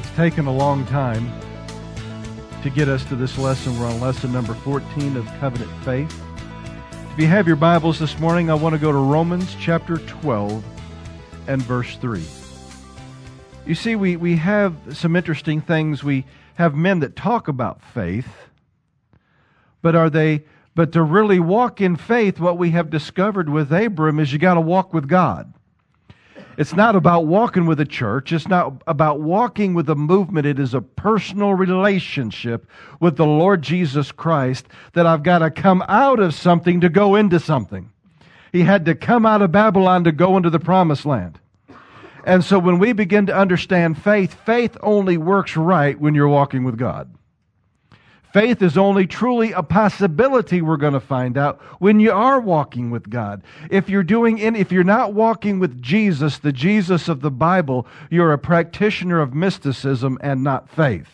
It's taken a long time to get us to this lesson. We're on lesson number 14 of Covenant Faith. If you have your Bibles this morning, I want to go to Romans chapter 12 and verse 3. You see, we have some interesting things. We have men that talk about faith, but to really walk in faith, what we have discovered with Abram is you got to walk with God. It's not about walking with a church. It's not about walking with a movement. It is a personal relationship with the Lord Jesus Christ that I've got to come out of something to go into something. He had to come out of Babylon to go into the promised land. And so when we begin to understand faith, faith only works right when you're walking with God. Faith is only truly a possibility, we're going to find out, when you are walking with God. If you're not walking with Jesus, the Jesus of the Bible, you're a practitioner of mysticism and not faith.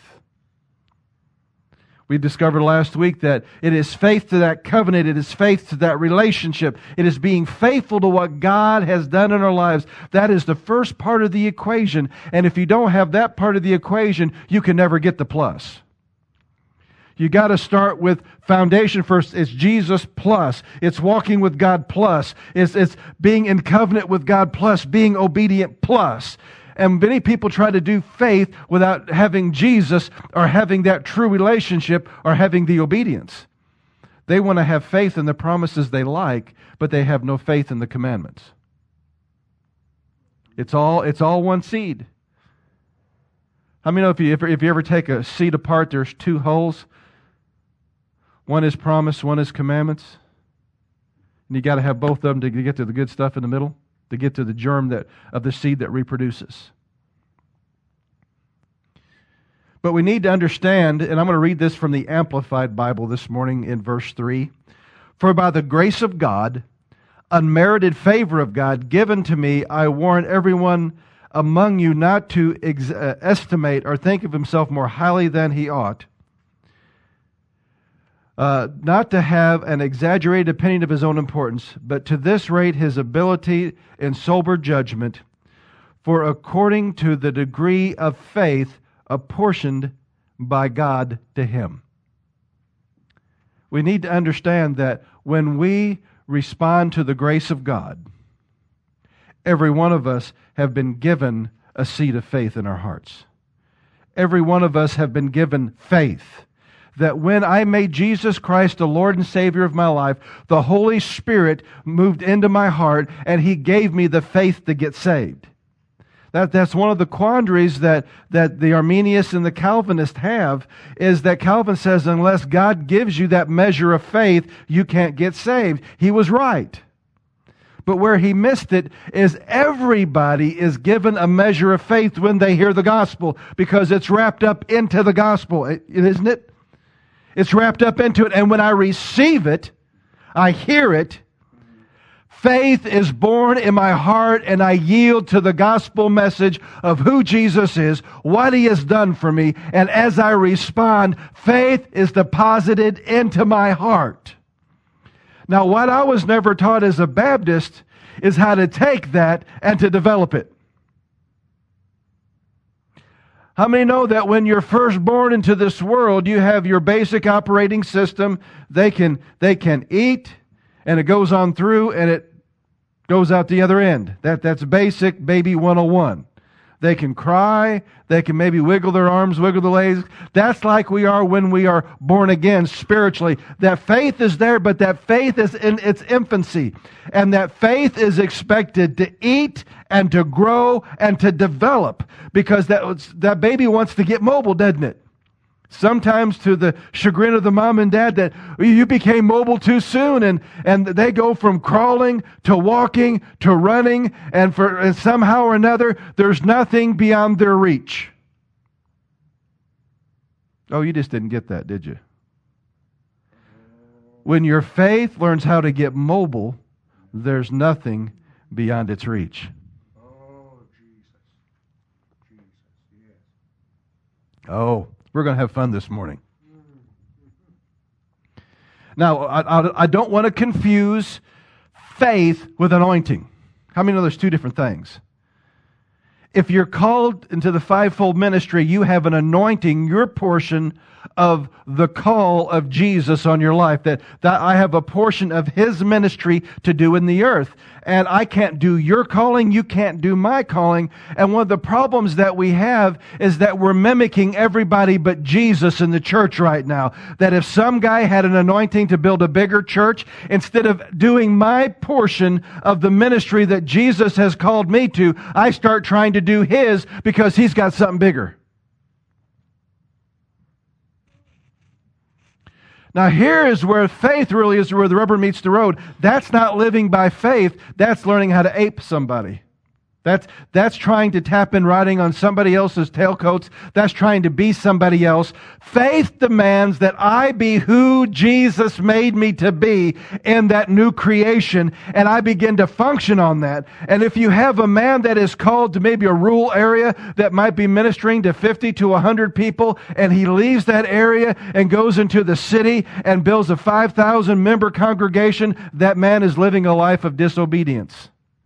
We discovered last week that it is faith to that covenant, it is faith to that relationship, it is being faithful to what God has done in our lives. That is the first part of the equation. And if you don't have that part of the equation, you can never get the plus. You got to start with foundation first. It's Jesus plus. It's walking with God plus. It's being in covenant with God plus, being obedient plus. And many people try to do faith without having Jesus or having that true relationship or having the obedience. They want to have faith in the promises they like, but they have no faith in the commandments. It's all one seed. How many know if you ever take a seed apart, there's two holes? One is promise, one is commandments. And you got to have both of them to get to the good stuff in the middle, to get to the germ of the seed that reproduces. But we need to understand, and I'm going to read this from the Amplified Bible this morning in verse 3. For by the grace of God, unmerited favor of God given to me, I warn everyone among you not to estimate or think of himself more highly than he ought. Not to have an exaggerated opinion of his own importance, but to this rate his ability in sober judgment, for according to the degree of faith apportioned by God to him. We need to understand that when we respond to the grace of God, every one of us have been given a seed of faith in our hearts. Every one of us have been given faith. That when I made Jesus Christ the Lord and Savior of my life, the Holy Spirit moved into my heart and He gave me the faith to get saved. That's one of the quandaries that the Arminians and the Calvinists have, is that Calvin says unless God gives you that measure of faith, you can't get saved. He was right. But where he missed it is everybody is given a measure of faith when they hear the gospel, because it's wrapped up into the gospel, isn't it? It's wrapped up into it. And when I receive it, I hear it, faith is born in my heart, and I yield to the gospel message of who Jesus is, what He has done for me. And as I respond, faith is deposited into my heart. Now, what I was never taught as a Baptist is how to take that and to develop it. How many know that when you're first born into this world, you have your basic operating system? They can eat, and it goes on through, and it goes out the other end. That's basic baby 101. They can cry. They can maybe wiggle their arms, wiggle their legs. That's like we are when we are born again spiritually. That faith is there, but that faith is in its infancy. And that faith is expected to eat and to grow and to develop, because that baby wants to get mobile, doesn't it? Sometimes to the chagrin of the mom and dad, that you became mobile too soon, and they go from crawling to walking to running, and somehow or another, there's nothing beyond their reach. Oh, you just didn't get that, did you? When your faith learns how to get mobile, there's nothing beyond its reach. Oh, Jesus, yes. Oh, we're going to have fun this morning. Now, I don't want to confuse faith with anointing. How many know there's two different things? If you're called into the fivefold ministry, you have an anointing, your portion of the call of Jesus on your life, that I have a portion of His ministry to do in the earth. And I can't do your calling, you can't do my calling. And one of the problems that we have is that we're mimicking everybody but Jesus in the church right now. That if some guy had an anointing to build a bigger church, instead of doing my portion of the ministry that Jesus has called me to, I start trying to do his because he's got something bigger. Now here is where faith really is, where the rubber meets the road. That's not living by faith. That's learning how to ape somebody. That's trying to tap in riding on somebody else's tailcoats. That's trying to be somebody else. Faith demands that I be who Jesus made me to be in that new creation, and I begin to function on that. And if you have a man that is called to maybe a rural area that might be ministering to 50 to 100 people, and he leaves that area and goes into the city and builds a 5,000 member congregation, that man is living a life of disobedience.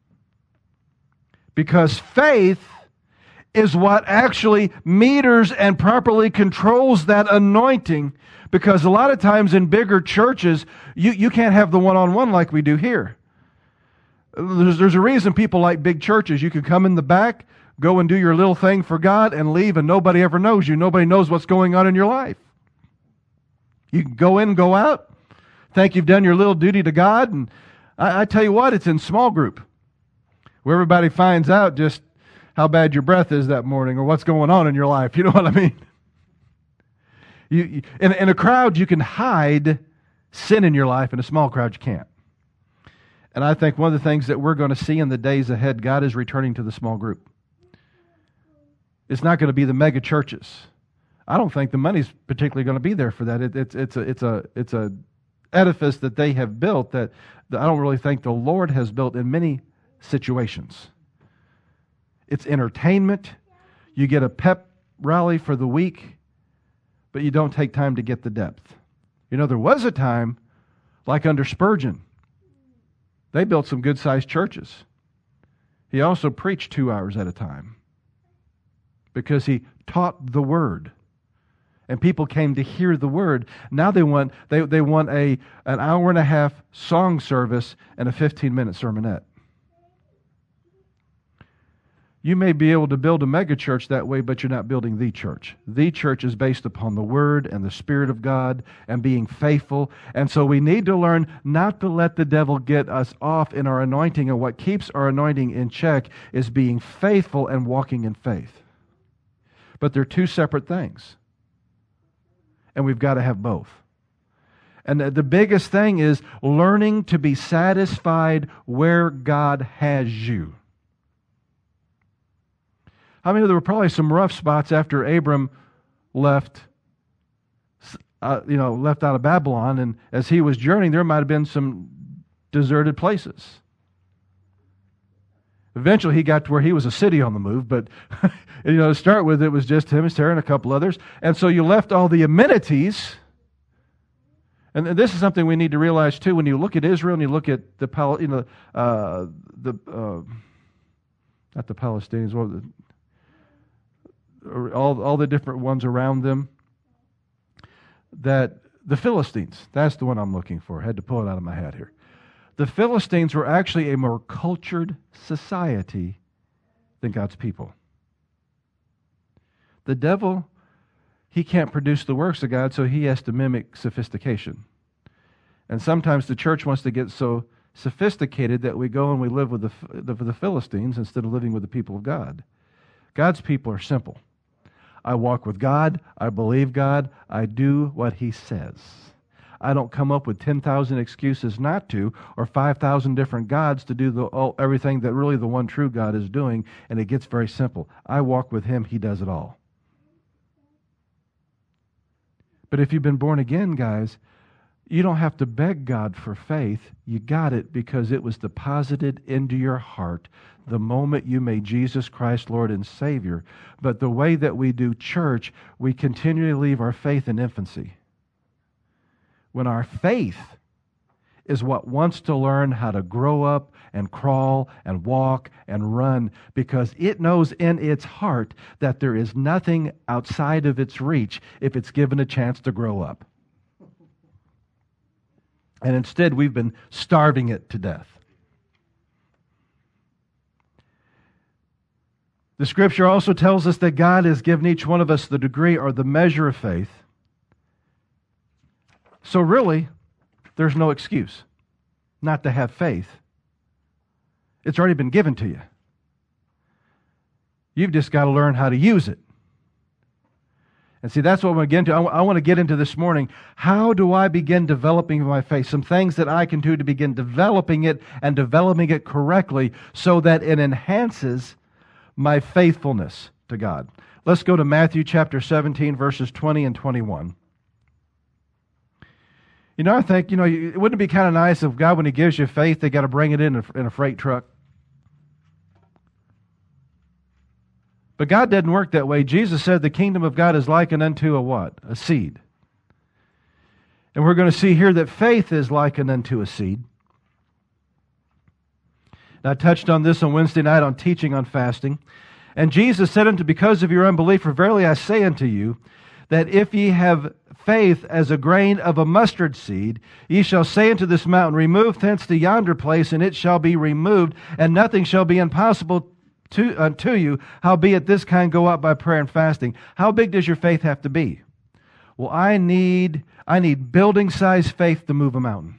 Because faith is what actually meters and properly controls that anointing. Because a lot of times in bigger churches, you can't have the one-on-one like we do here. There's a reason people like big churches. You can come in the back, go and do your little thing for God, and leave, and nobody ever knows you. Nobody knows what's going on in your life. You can go in, go out, think you've done your little duty to God, and I tell you what, it's in small group, where everybody finds out just how bad your breath is that morning or what's going on in your life. You know what I mean? In a crowd, you can hide sin in your life. In a small crowd, you can't. And I think one of the things that we're going to see in the days ahead, God is returning to the small group. It's not going to be the mega churches. I don't think the money's particularly going to be there for that. It's a edifice that they have built that I don't really think the Lord has built in many situations. It's entertainment. You get a pep rally for the week, but you don't take time to get the depth. You know, there was a time, like under Spurgeon, they built some good-sized churches. He also preached 2 hours at a time because he taught the Word. And people came to hear the Word. Now they want an hour and a half song service and a 15-minute sermonette. You may be able to build a megachurch that way, but you're not building the church. The church is based upon the Word and the Spirit of God and being faithful. And so we need to learn not to let the devil get us off in our anointing. And what keeps our anointing in check is being faithful and walking in faith. But they're two separate things. And we've got to have both. And the biggest thing is learning to be satisfied where God has you. I mean, there were probably some rough spots after Abram left out of Babylon, and as he was journeying, there might have been some deserted places. Eventually, he got to where he was a city on the move, but to start with, it was just him and Sarah and a couple others, and so you left all the amenities. And this is something we need to realize too. When you look at Israel and you look at not the Palestinians, all the different ones around them, that the Philistines, that's the one I'm looking for. I had to pull it out of my hat here. The Philistines were actually a more cultured society than God's people. The devil, he can't produce the works of God, so he has to mimic sophistication. And sometimes the church wants to get so sophisticated that we go and we live with the Philistines instead of living with the people of God. God's people are simple. I walk with God, I believe God, I do what He says. I don't come up with 10,000 excuses not to, or 5,000 different gods to do everything that really the one true God is doing, and it gets very simple. I walk with Him, He does it all. But if you've been born again, guys, you don't have to beg God for faith. You got it because it was deposited into your heart the moment you made Jesus Christ Lord and Savior. But the way that we do church, we continually leave our faith in infancy. When our faith is what wants to learn how to grow up and crawl and walk and run, because it knows in its heart that there is nothing outside of its reach if it's given a chance to grow up. And instead, we've been starving it to death. The Scripture also tells us that God has given each one of us the degree or the measure of faith. So really, there's no excuse not to have faith. It's already been given to you. You've just got to learn how to use it. And see, that's what I'm going to get into. I want to get into this morning. How do I begin developing my faith? Some things that I can do to begin developing it and developing it correctly so that it enhances my faithfulness to God. Let's go to Matthew chapter 17, verses 20 and 21. I think, wouldn't it be kind of nice if God, when He gives you faith, they got to bring it in a freight truck? But God didn't work that way. Jesus said the kingdom of God is likened unto a what? A seed. And we're going to see here that faith is likened unto a seed. And I touched on this on Wednesday night on teaching on fasting. And Jesus said unto, because of your unbelief, for verily I say unto you, that if ye have faith as a grain of a mustard seed, ye shall say unto this mountain, remove thence to yonder place, and it shall be removed, and nothing shall be impossible unto you. Howbeit this kind go out by prayer and fasting. How big does your faith have to be? Well, I need building size faith to move a mountain.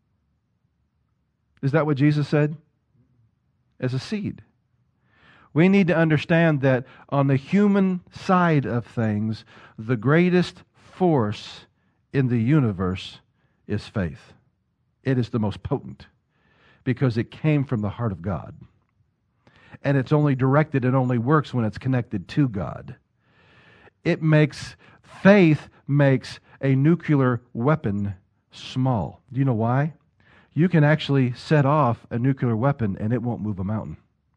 Is that what Jesus said? As a seed. We need to understand that on the human side of things, the greatest force in the universe is faith. It is the most potent because it came from the heart of God. And it's only directed and only works when it's connected to God. Faith makes a nuclear weapon small. Do you know why? You can actually set off a nuclear weapon and it won't move a mountain.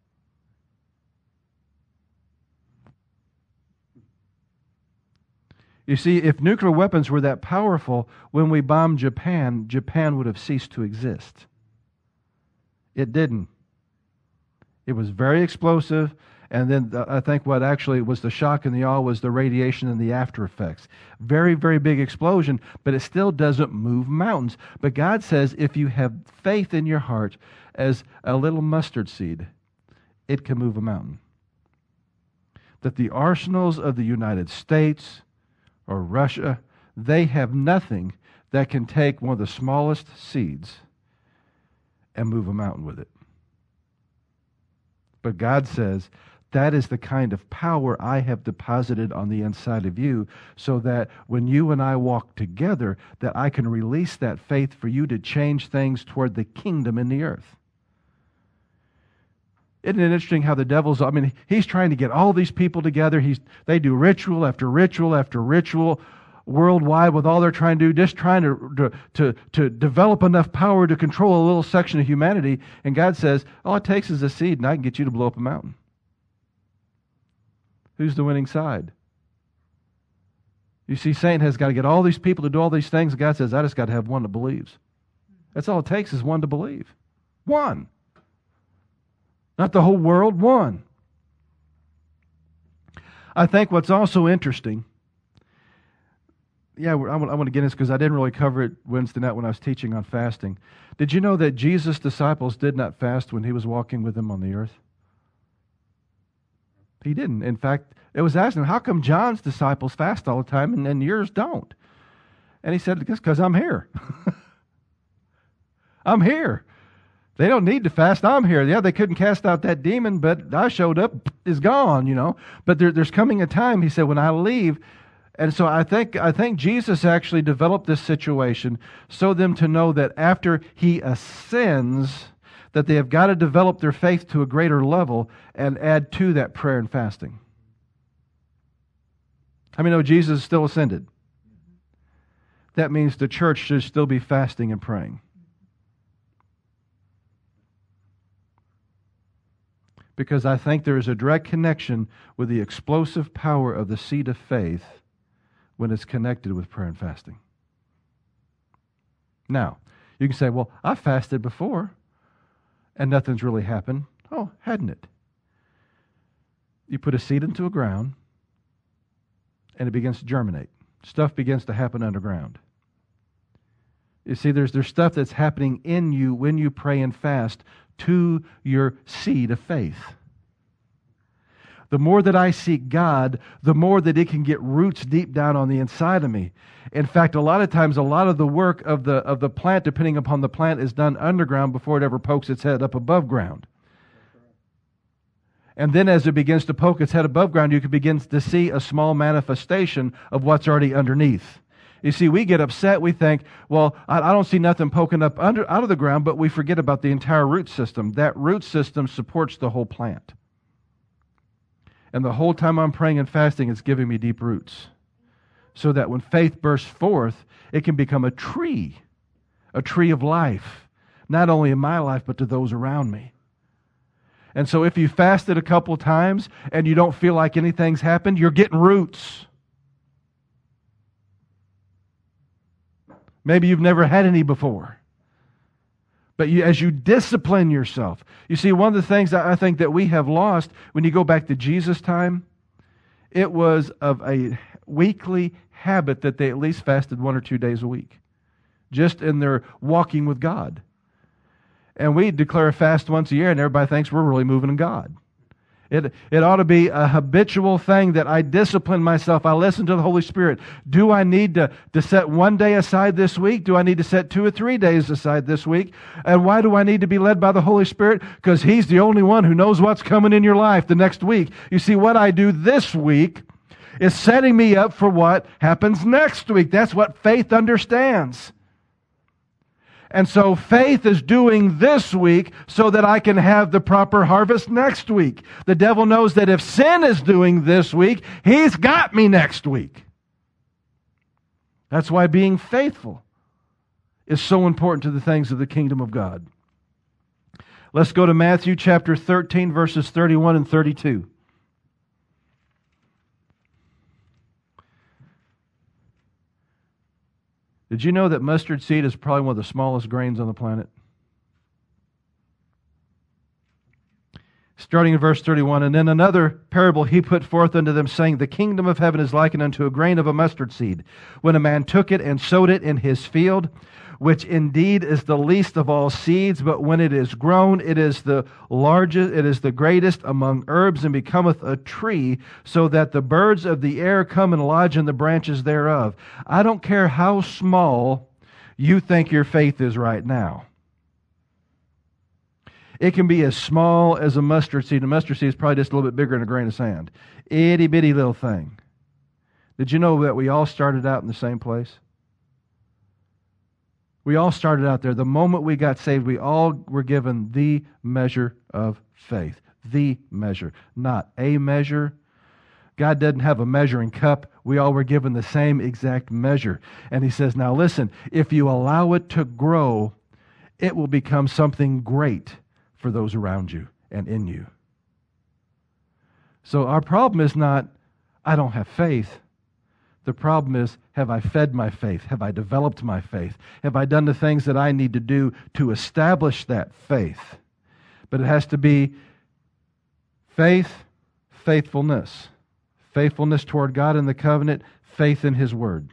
You see, if nuclear weapons were that powerful, when we bombed Japan, Japan would have ceased to exist. It didn't. It was very explosive, and then I think what actually was the shock and the awe was the radiation and the after effects. Very, very big explosion, but it still doesn't move mountains. But God says if you have faith in your heart as a little mustard seed, it can move a mountain. That the arsenals of the United States or Russia, they have nothing that can take one of the smallest seeds and move a mountain with it. But God says, that is the kind of power I have deposited on the inside of you, so that when you and I walk together, that I can release that faith for you to change things toward the kingdom in the earth. Isn't it interesting how the devil's, he's trying to get all these people together. They do ritual after ritual after ritual worldwide with all they're trying to do, just trying to develop enough power to control a little section of humanity. And God says, all it takes is a seed and I can get you to blow up a mountain. Who's the winning side? You see, Satan has got to get all these people to do all these things. And God says, I just got to have one that believes. That's all it takes is one to believe. One. Not the whole world, one. I think what's also interesting, I want to get this because I didn't really cover it Wednesday night when I was teaching on fasting. Did you know that Jesus' disciples did not fast when He was walking with them on the earth? He didn't. In fact, it was asking, how come John's disciples fast all the time and yours don't? And He said, because I'm here. I'm here. They don't need to fast. I'm here. Yeah, they couldn't cast out that demon, but I showed up, it's gone, But there's coming a time, He said, when I leave. And so I think Jesus actually developed this situation so them to know that after He ascends, that they have got to develop their faith to a greater level and add to that prayer and fasting. How many know Jesus is still ascended? That means the church should still be fasting and praying. Because I think there is a direct connection with the explosive power of the seed of faith when it's connected with prayer and fasting. Now, You can say, well, I fasted before and nothing's really happened. Oh, hadn't it? You put a seed into a ground and it begins to germinate. Stuff begins to happen underground. You see, there's stuff that's happening in you when you pray and fast to your seed of faith. The more that I seek God, the more that it can get roots deep down on the inside of me. In fact, a lot of times, a lot of the work of the plant, depending upon the plant, is done underground before it ever pokes its head up above ground. And then as it begins to poke its head above ground, you can begin to see a small manifestation of what's already underneath. You see, we get upset. We think, well, I don't see nothing poking up out of the ground, but we forget about the entire root system. That root system supports the whole plant. And the whole time I'm praying and fasting, it's giving me deep roots. So that when faith bursts forth, it can become a tree of life, not only in my life, but to those around me. And so if you fasted a couple times and you don't feel like anything's happened, you're getting roots. Maybe you've never had any before. But as you discipline yourself, you see, one of the things that I think that we have lost when you go back to Jesus' time, it was of a weekly habit that they at least fasted 1 or 2 days a week, just in their walking with God. And we declare a fast once a year, and everybody thinks we're really moving in God. It ought to be a habitual thing that I discipline myself. I listen to the Holy Spirit. Do I need to set 1 day aside this week? Do I need to set 2 or 3 days aside this week? And why do I need to be led by the Holy Spirit? Because He's the only one who knows what's coming in your life the next week. You see, what I do this week is setting me up for what happens next week. That's what faith understands. And so faith is doing this week so that I can have the proper harvest next week. The devil knows that if sin is doing this week, he's got me next week. That's why being faithful is so important to the things of the kingdom of God. Let's go to Matthew chapter 13, verses 31 and 32. Did you know that mustard seed is probably one of the smallest grains on the planet? Starting in verse 31, and then another parable he put forth unto them, saying, the kingdom of heaven is likened unto a grain of a mustard seed, when a man took it and sowed it in his field, which indeed is the least of all seeds, but when it is grown, it is the largest, it is the greatest among herbs, and becometh a tree, so that the birds of the air come and lodge in the branches thereof. I don't care how small you think your faith is right now. It can be as small as a mustard seed. A mustard seed is probably just a little bit bigger than a grain of sand. Itty bitty little thing. Did you know that we all started out in the same place? We all started out there. The moment we got saved, we all were given the measure of faith. The measure, not a measure. God doesn't have a measuring cup. We all were given the same exact measure. And He says, now listen, if you allow it to grow, it will become something great for those around you and in you. So our problem is not, I don't have faith. The problem is, have I fed my faith? Have I developed my faith? Have I done the things that I need to do to establish that faith? But it has to be faith, faithfulness. Faithfulness toward God in the covenant, faith in His Word.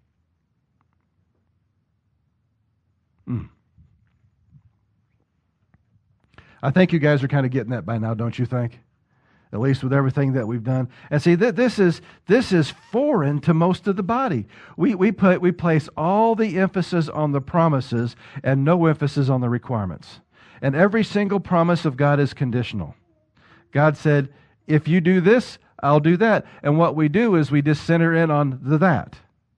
I think you guys are kind of getting that by now, don't you think? At least with everything that we've done. And see, this is foreign to most of the body. We place all the emphasis on the promises and no emphasis on the requirements. And every single promise of God is conditional. God said, if you do this, I'll do that. And what we do is we just center in on the that.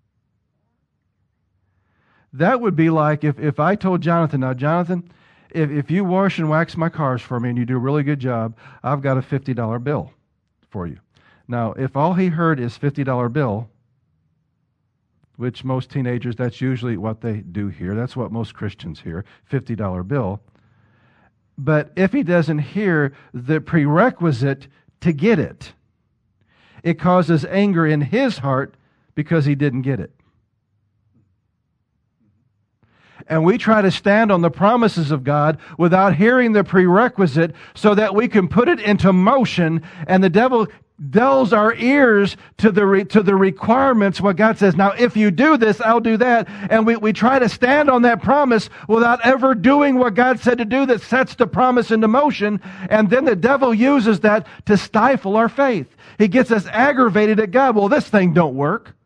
That would be like if I told Jonathan, now Jonathan, if you wash and wax my cars for me and you do a really good job, I've got a $50 bill for you. Now, if all he heard is $50 bill, which most teenagers, that's usually what they do hear. That's what most Christians hear, $50 bill. But if he doesn't hear the prerequisite to get it, it causes anger in his heart because he didn't get it. and we try to stand on the promises of God without hearing the prerequisite so that we can put it into motion, and the devil dulls our ears to the requirements, what God says. Now, if you do this, I'll do that. And we try to stand on that promise without ever doing what God said to do that sets the promise into motion. And then the devil uses that to stifle our faith. He gets us aggravated at God. Well, this thing don't work.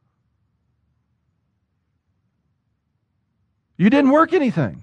You didn't work anything.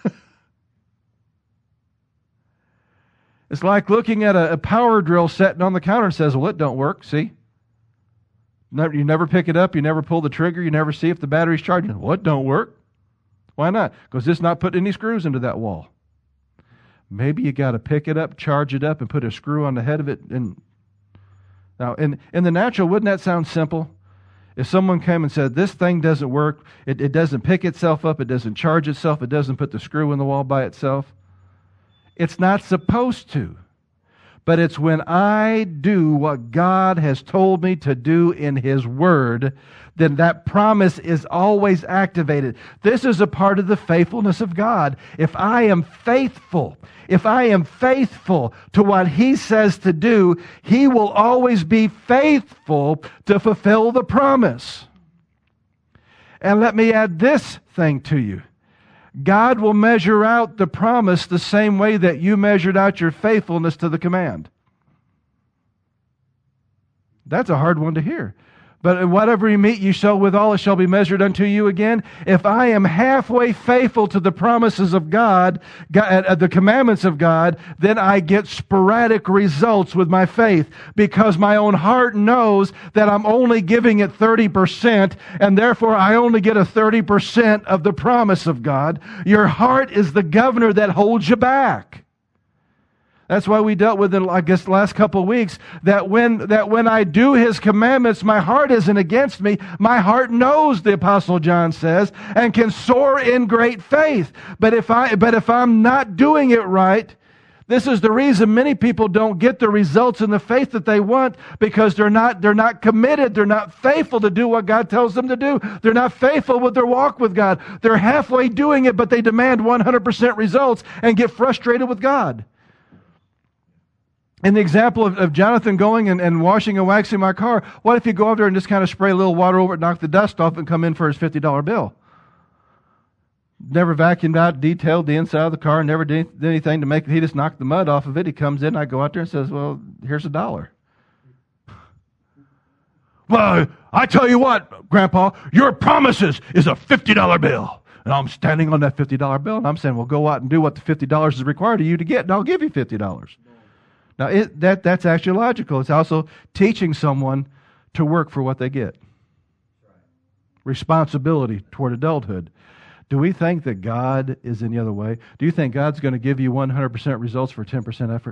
It's like looking at a power drill sitting on the counter and says, well, it don't work, see? You never pick it up, you never pull the trigger, you never see if the battery's charging. Well, it don't work. Why not? Because it's not putting any screws into that wall. Maybe you got to pick it up, charge it up, and put a screw on the head of it. And now, in the natural, wouldn't that sound simple? If someone came and said, this thing doesn't work, it doesn't pick itself up, it doesn't charge itself, it doesn't put the screw in the wall by itself. It's not supposed to. But it's when I do what God has told me to do in His Word, then that promise is always activated. This is a part of the faithfulness of God. If I am faithful to what He says to do, He will always be faithful to fulfill the promise. And let me add this thing to you. God will measure out the promise the same way that you measured out your faithfulness to the command. That's a hard one to hear. But whatever you meet you sow withal, it shall be measured unto you again. If I am halfway faithful to the promises of God, the commandments of God, then I get sporadic results with my faith, because my own heart knows that I'm only giving it 30%, and therefore I only get a 30% of the promise of God. Your heart is the governor that holds you back. That's why we dealt with it, I guess, the last couple of weeks, that when I do His commandments, my heart isn't against me. My heart knows, the Apostle John says, and can soar in great faith. But if I'm not doing it right, this is the reason many people don't get the results in the faith that they want, because they're not committed. They're not faithful to do what God tells them to do. They're not faithful with their walk with God. They're halfway doing it, but they demand 100% results and get frustrated with God. In the example of Jonathan going and washing and waxing my car, what if you go over there and just kind of spray a little water over it, knock the dust off, and come in for his $50 bill? Never vacuumed out, detailed the inside of the car, never did anything to make it. He just knocked the mud off of it. He comes in, I go out there and says, well, here's $1. Well, I tell you what, Grandpa, your promises is a $50 bill. And I'm standing on that $50 bill, and I'm saying, well, go out and do what the $50 is required of you to get, and I'll give you $50. Now, that's actually logical. It's also teaching someone to work for what they get. Responsibility toward adulthood. Do we think that God is any other way? Do you think God's going to give you 100% results for 10% effort?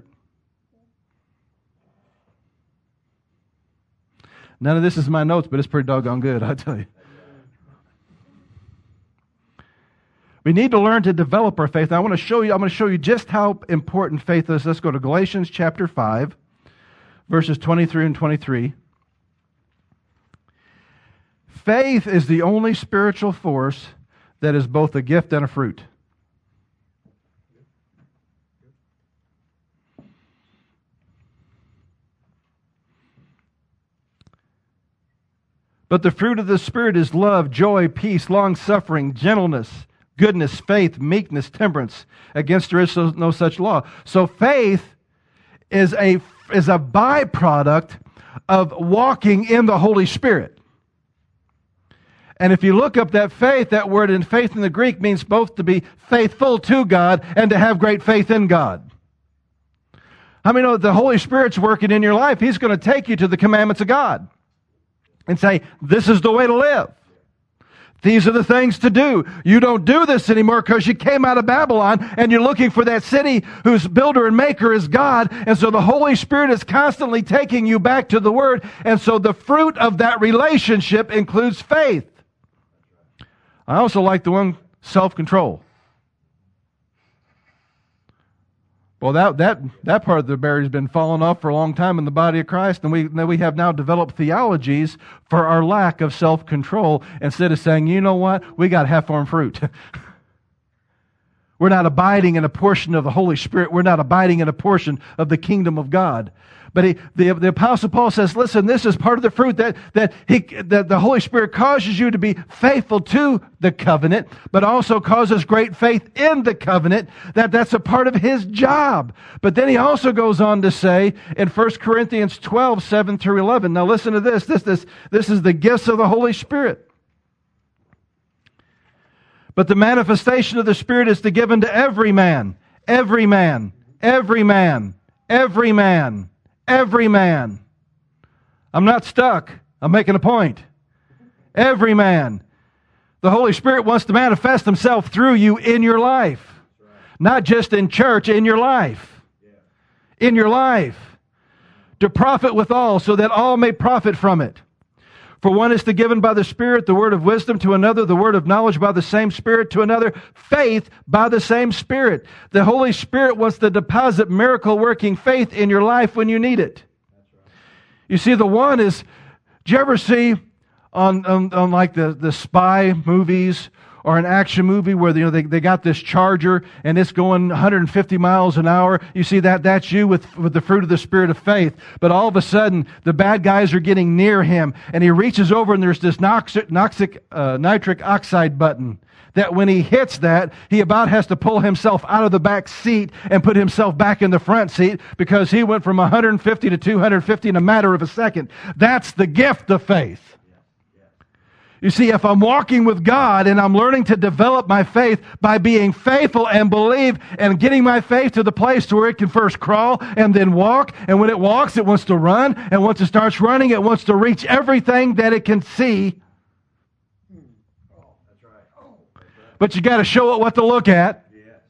None of this is my notes, but it's pretty doggone good, I tell you. We need to learn to develop our faith. Now, I'm going to show you just how important faith is. Let's go to Galatians chapter 5, verses 23 and 23. Faith is the only spiritual force that is both a gift and a fruit. But the fruit of the Spirit is love, joy, peace, long-suffering, gentleness, goodness, faith, meekness, temperance. Against there is no such law. So faith is a byproduct of walking in the Holy Spirit. And if you look up that faith, that word in faith in the Greek means both to be faithful to God and to have great faith in God. How many know that the Holy Spirit's working in your life? He's going to take you to the commandments of God and say, this is the way to live. These are the things to do. You don't do this anymore because you came out of Babylon and you're looking for that city whose builder and maker is God. And so the Holy Spirit is constantly taking you back to the Word. And so the fruit of that relationship includes faith. I also like the one self-control. Well, that part of the barrier has been falling off for a long time in the body of Christ, and we have now developed theologies for our lack of self-control instead of saying, you know what, we got half-formed fruit. We're not abiding in a portion of the Holy Spirit. We're not abiding in a portion of the kingdom of God. But the Apostle Paul says, listen, this is part of the fruit that the Holy Spirit causes you to be faithful to the covenant, but also causes great faith in the covenant, that's a part of His job. But then he also goes on to say in 1 Corinthians 12, 7 through 11, now listen to this. This is the gifts of the Holy Spirit. But the manifestation of the Spirit is given to every man, every man, every man, every man. Every man. I'm not stuck. I'm making a point. Every man. The Holy Spirit wants to manifest Himself through you in your life. Not just in church, in your life. In your life. To profit withal, so that all may profit from it. For one is given by the Spirit the word of wisdom, to another the word of knowledge by the same Spirit, to another faith by the same Spirit. The Holy Spirit wants to deposit miracle-working faith in your life when you need it. You see, the one is, do you ever see on like the spy movies or an action movie where they got this charger and it's going 150 miles an hour? You see that's you with the fruit of the Spirit of faith. But all of a sudden, the bad guys are getting near him, and he reaches over and there's this nitric oxide button that when he hits that, he about has to pull himself out of the back seat and put himself back in the front seat because he went from 150 to 250 in a matter of a second. That's the gift of faith. You see, if I'm walking with God and I'm learning to develop my faith by being faithful and believe and getting my faith to the place to where it can first crawl and then walk, and when it walks, it wants to run, and once it starts running, it wants to reach everything that it can see. But you got to show it what to look at.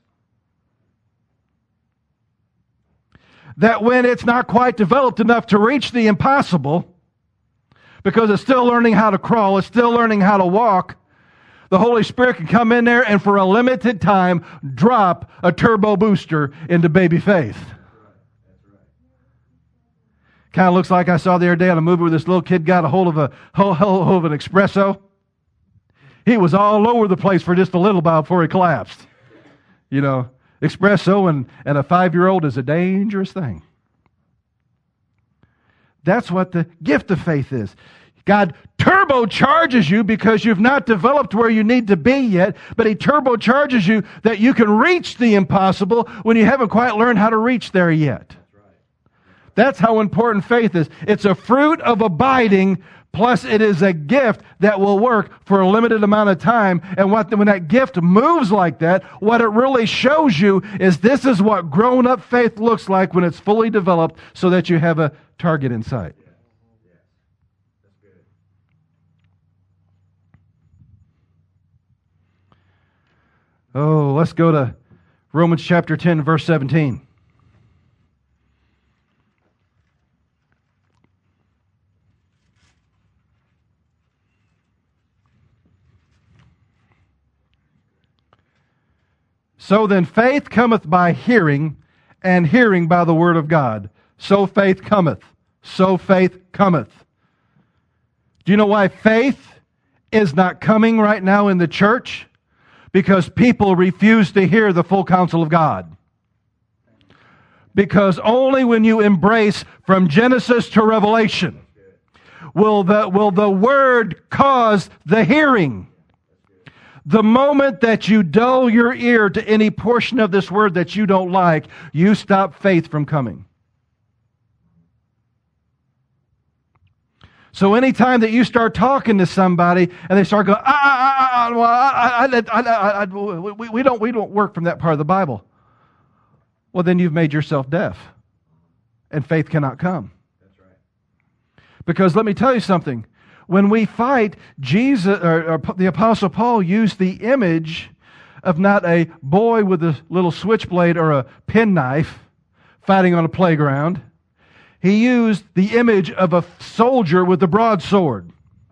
That when it's not quite developed enough to reach the impossible, because it's still learning how to crawl, it's still learning how to walk, the Holy Spirit can come in there and for a limited time drop a turbo booster into baby faith. Kind of looks like I saw the other day on a movie where this little kid got a hold of an espresso. He was all over the place for just a little while before he collapsed. You know, espresso and a 5-year-old is a dangerous thing. That's what the gift of faith is. God turbocharges you because you've not developed where you need to be yet, but He turbocharges you that you can reach the impossible when you haven't quite learned how to reach there yet. That's how important faith is. It's a fruit of abiding, plus it is a gift that will work for a limited amount of time. And when that gift moves like that, what it really shows you is this is what grown-up faith looks like when it's fully developed so that you have a target in sight. Oh, let's go to Romans chapter 10, verse 17. So then faith cometh by hearing, and hearing by the word of God. So faith cometh. So faith cometh. Do you know why faith is not coming right now in the church? Because people refuse to hear the full counsel of God. Because only when you embrace from Genesis to Revelation will the word cause the hearing. The moment that you dull your ear to any portion of this word that you don't like, you stop faith from coming. So anytime that you start talking to somebody and they start going, we don't work from that part of the Bible. Well, then you've made yourself deaf, and faith cannot come. That's right. Because let me tell you something. When we fight, Jesus or the Apostle Paul used the image of not a boy with a little switchblade or a penknife fighting on a playground. He used the image of a soldier with a broadsword.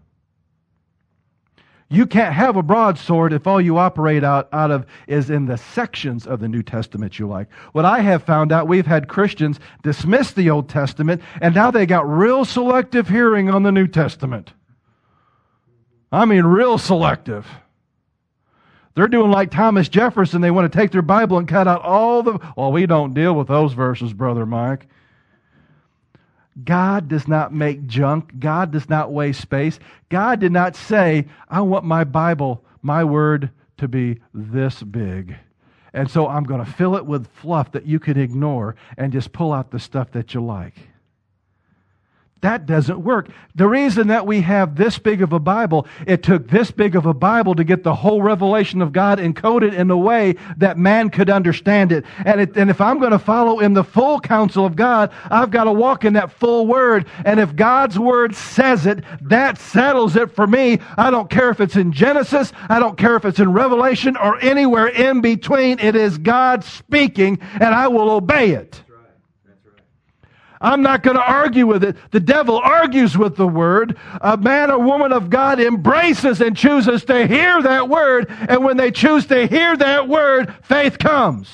You can't have a broadsword if all you operate out of is in the sections of the New Testament you like. What I have found out, we've had Christians dismiss the Old Testament, and now they got real selective hearing on the New Testament. I mean, real selective. They're doing like Thomas Jefferson. They want to take their Bible and cut out all the... Well, we don't deal with those verses, Brother Mike. God does not make junk. God does not waste space. God did not say, I want my Bible, my word, to be this big. And so I'm going to fill it with fluff that you can ignore and just pull out the stuff that you like. That doesn't work. The reason that we have this big of a Bible, it took this big of a Bible to get the whole revelation of God encoded in a way that man could understand it. And if I'm going to follow in the full counsel of God, I've got to walk in that full Word. And if God's Word says it, that settles it for me. I don't care if it's in Genesis, I don't care if it's in Revelation, or anywhere in between. It is God speaking, and I will obey it. I'm not going to argue with it. The devil argues with the Word. A man or woman of God embraces and chooses to hear that Word. And when they choose to hear that Word, faith comes.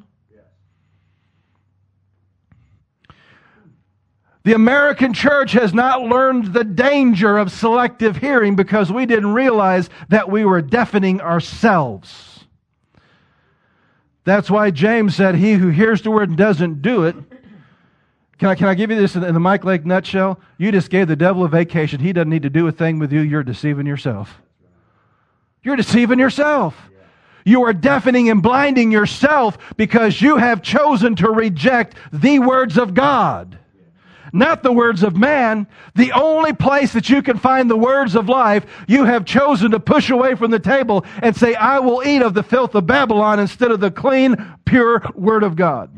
The American church has not learned the danger of selective hearing because we didn't realize that we were deafening ourselves. That's why James said, he who hears the Word and doesn't do it. Can I give you this in the Mike Lake nutshell? You just gave the devil a vacation. He doesn't need to do a thing with you. You're deceiving yourself. You're deceiving yourself. You are deafening and blinding yourself because you have chosen to reject the words of God. Not the words of man. The only place that you can find the words of life, you have chosen to push away from the table and say, I will eat of the filth of Babylon instead of the clean, pure Word of God.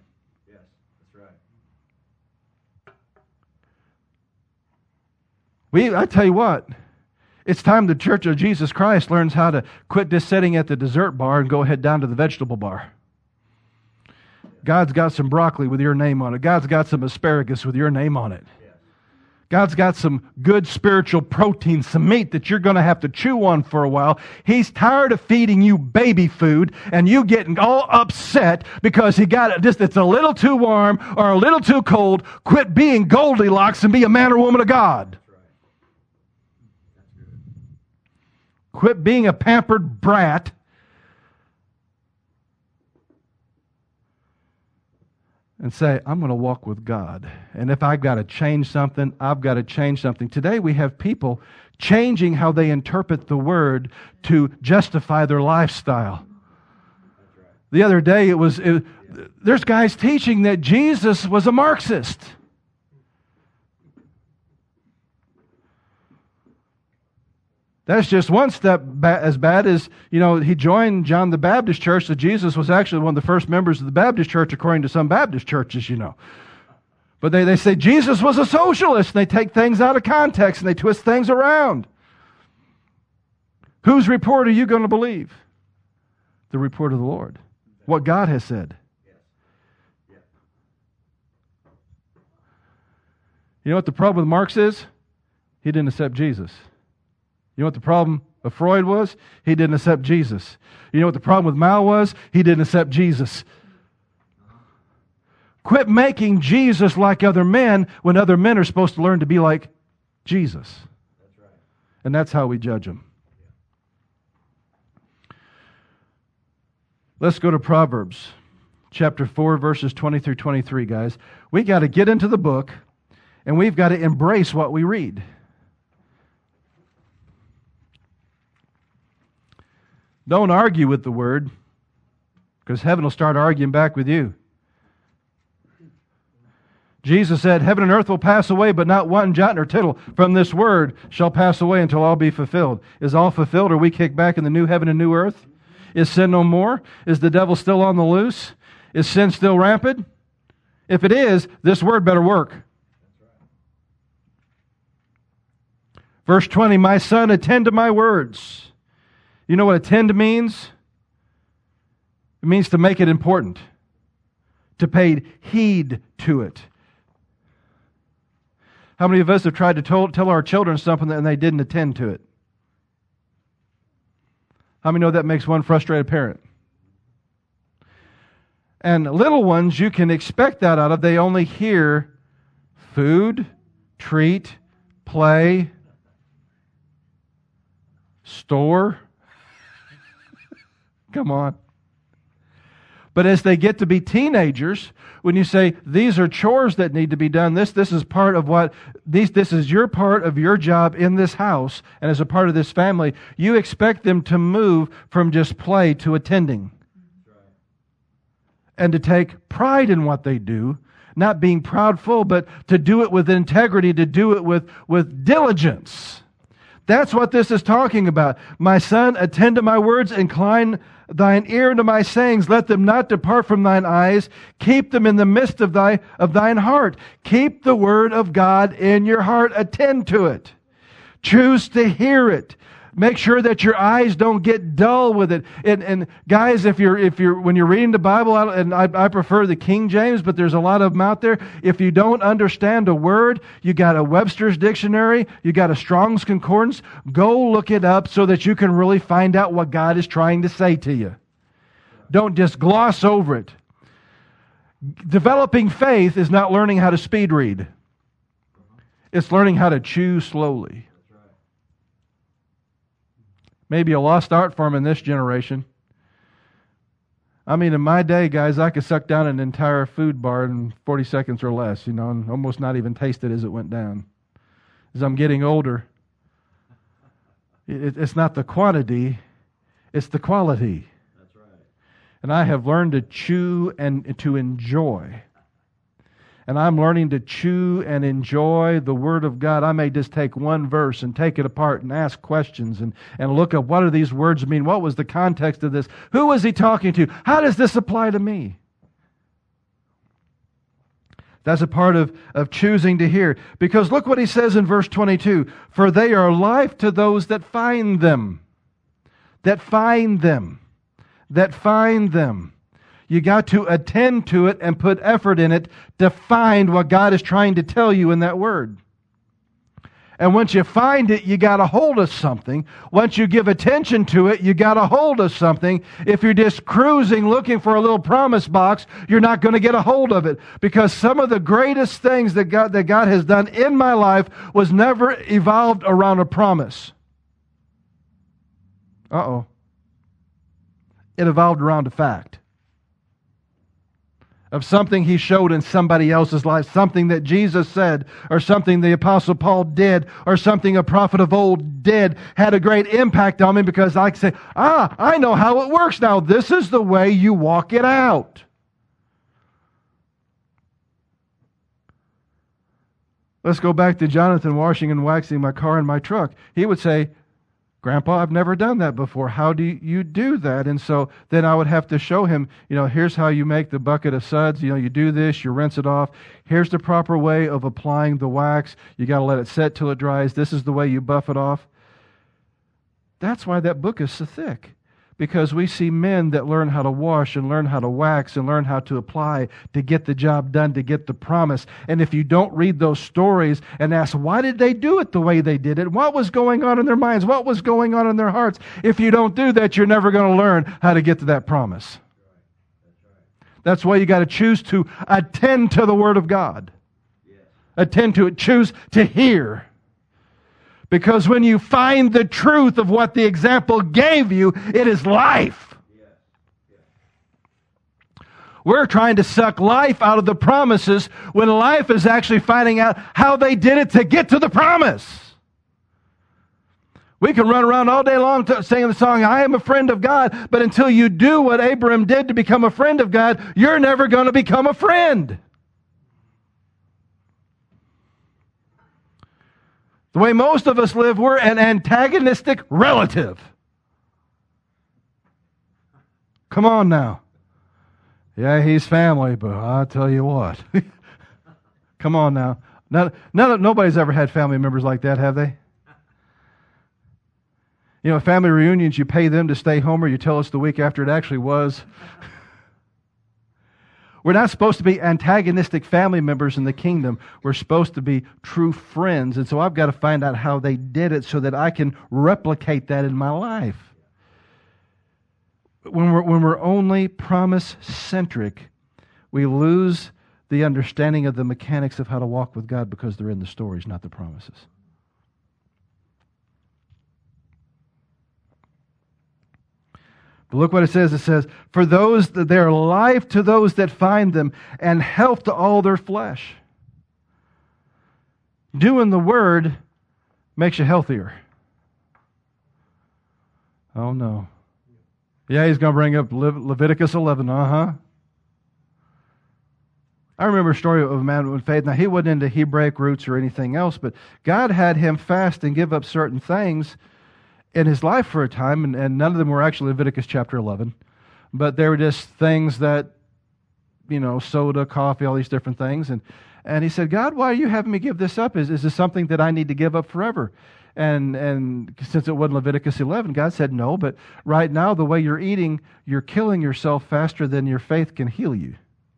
I tell you what, it's time the Church of Jesus Christ learns how to quit just sitting at the dessert bar and go head down to the vegetable bar. God's got some broccoli with your name on it. God's got some asparagus with your name on it. God's got some good spiritual protein, some meat that you're going to have to chew on for a while. He's tired of feeding you baby food and you getting all upset because he got it just, it's a little too warm or a little too cold. Quit being Goldilocks and be a man or woman of God. Quit being a pampered brat. And say, I'm going to walk with God. And if I've got to change something, I've got to change something. Today we have people changing how they interpret the Word to justify their lifestyle. The other day there's guys teaching that Jesus was a Marxist. That's just one step as bad as, he joined John the Baptist Church, that Jesus was actually one of the first members of the Baptist Church, according to some Baptist churches, But they say Jesus was a socialist, and they take things out of context, and they twist things around. Whose report are you going to believe? The report of the Lord. What God has said. You know what the problem with Marx is? He didn't accept Jesus. You know what the problem of Freud was? He didn't accept Jesus. You know what the problem with Mao was? He didn't accept Jesus. Quit making Jesus like other men when other men are supposed to learn to be like Jesus. That's right. And that's how we judge them. Let's go to Proverbs chapter 4, verses 20 through 23, guys. We got to get into the book, and we've got to embrace what we read. Don't argue with the Word, because heaven will start arguing back with you. Jesus said, heaven and earth will pass away, but not one jot nor tittle from this Word shall pass away until all be fulfilled. Is all fulfilled? Are we kicked back in the new heaven and new earth? Is sin no more? Is the devil still on the loose? Is sin still rampant? If it is, this Word better work. Verse 20, my son, attend to my words. You know what attend means? It means to make it important, to pay heed to it. How many of us have tried to tell our children something and they didn't attend to it? How many know that makes one frustrated parent? And little ones, you can expect that out of. They only hear food, treat, play, store. Come on. But as they get to be teenagers, when you say, these are chores that need to be done, this is part of this is your part of your job in this house and as a part of this family, you expect them to move from just play to attending. And to take pride in what they do, not being proudful, but to do it with integrity, to do it with diligence. That's what this is talking about. My son, attend to my words, incline thine ear to my sayings, let them not depart from thine eyes, keep them in the midst of thine heart. Keep the word of God in your heart, attend to it. Choose to hear it. Make sure that your eyes don't get dull with it. And guys, if you're when you're reading the Bible, and I prefer the King James, but there's a lot of them out there. If you don't understand a word, you got a Webster's dictionary, you got a Strong's Concordance. Go look it up so that you can really find out what God is trying to say to you. Don't just gloss over it. Developing faith is not learning how to speed read. It's learning how to choose slowly. Maybe a lost art form in this generation. I mean, in my day, guys, I could suck down an entire food bar in 40 seconds or less, and almost not even taste it as it went down. As I'm getting older, it's not the quantity, it's the quality. That's right. And I have learned to chew and to enjoy. And I'm learning to chew and enjoy the Word of God. I may just take one verse and take it apart and ask questions and look up what do these words mean? What was the context of this? Who was he talking to? How does this apply to me? That's a part of choosing to hear. Because look what he says in verse 22. For they are life to those that find them. That find them. That find them. You got to attend to it and put effort in it to find what God is trying to tell you in that word. And once you find it, you got a hold of something. Once you give attention to it, you got a hold of something. If you're just cruising looking for a little promise box, you're not going to get a hold of it. Because some of the greatest things that God has done in my life was never evolved around a promise. Uh-oh. It evolved around a fact. Of something he showed in somebody else's life, something that Jesus said, or something the Apostle Paul did, or something a prophet of old did, had a great impact on me because I say, I know how it works now. This is the way you walk it out. Let's go back to Jonathan washing and waxing my car and my truck. He would say, Grandpa, I've never done that before. How do you do that? And so then I would have to show him, here's how you make the bucket of suds. You do this, you rinse it off. Here's the proper way of applying the wax. You got to let it set till it dries. This is the way you buff it off. That's why that book is so thick. Because we see men that learn how to wash and learn how to wax and learn how to apply to get the job done, to get the promise. And if you don't read those stories and ask, why did they do it the way they did it? What was going on in their minds? What was going on in their hearts? If you don't do that, you're never going to learn how to get to that promise. That's why you got to choose to attend to the Word of God. Attend to it. Choose to hear. Because when you find the truth of what the example gave you, it is life. We're trying to suck life out of the promises when life is actually finding out how they did it to get to the promise. We can run around all day long singing the song, I am a friend of God, but until you do what Abraham did to become a friend of God, you're never going to become a friend. The way most of us live, we're an antagonistic relative. Come on now. Yeah, he's family, but I'll tell you what. Come on now. Nobody's ever had family members like that, have they? Family reunions, you pay them to stay home or you tell us the week after it actually was. We're not supposed to be antagonistic family members in the kingdom. We're supposed to be true friends. And so I've got to find out how they did it so that I can replicate that in my life. When we're only promise-centric, we lose the understanding of the mechanics of how to walk with God because they're in the stories, not the promises. But look what it says. It says, for those, they are life to those that find them, and health to all their flesh. Doing the Word makes you healthier. Oh, no. Yeah, he's going to bring up Leviticus 11. I remember a story of a man with faith. Now, he wasn't into Hebraic roots or anything else, but God had him fast and give up certain things in his life for a time, and none of them were actually Leviticus chapter 11, but they were just things that, soda, coffee, all these different things. And he said, God, why are you having me give this up? Is this something that I need to give up forever? And since it wasn't Leviticus 11, God said, no, but right now, the way you're eating, you're killing yourself faster than your faith can heal you.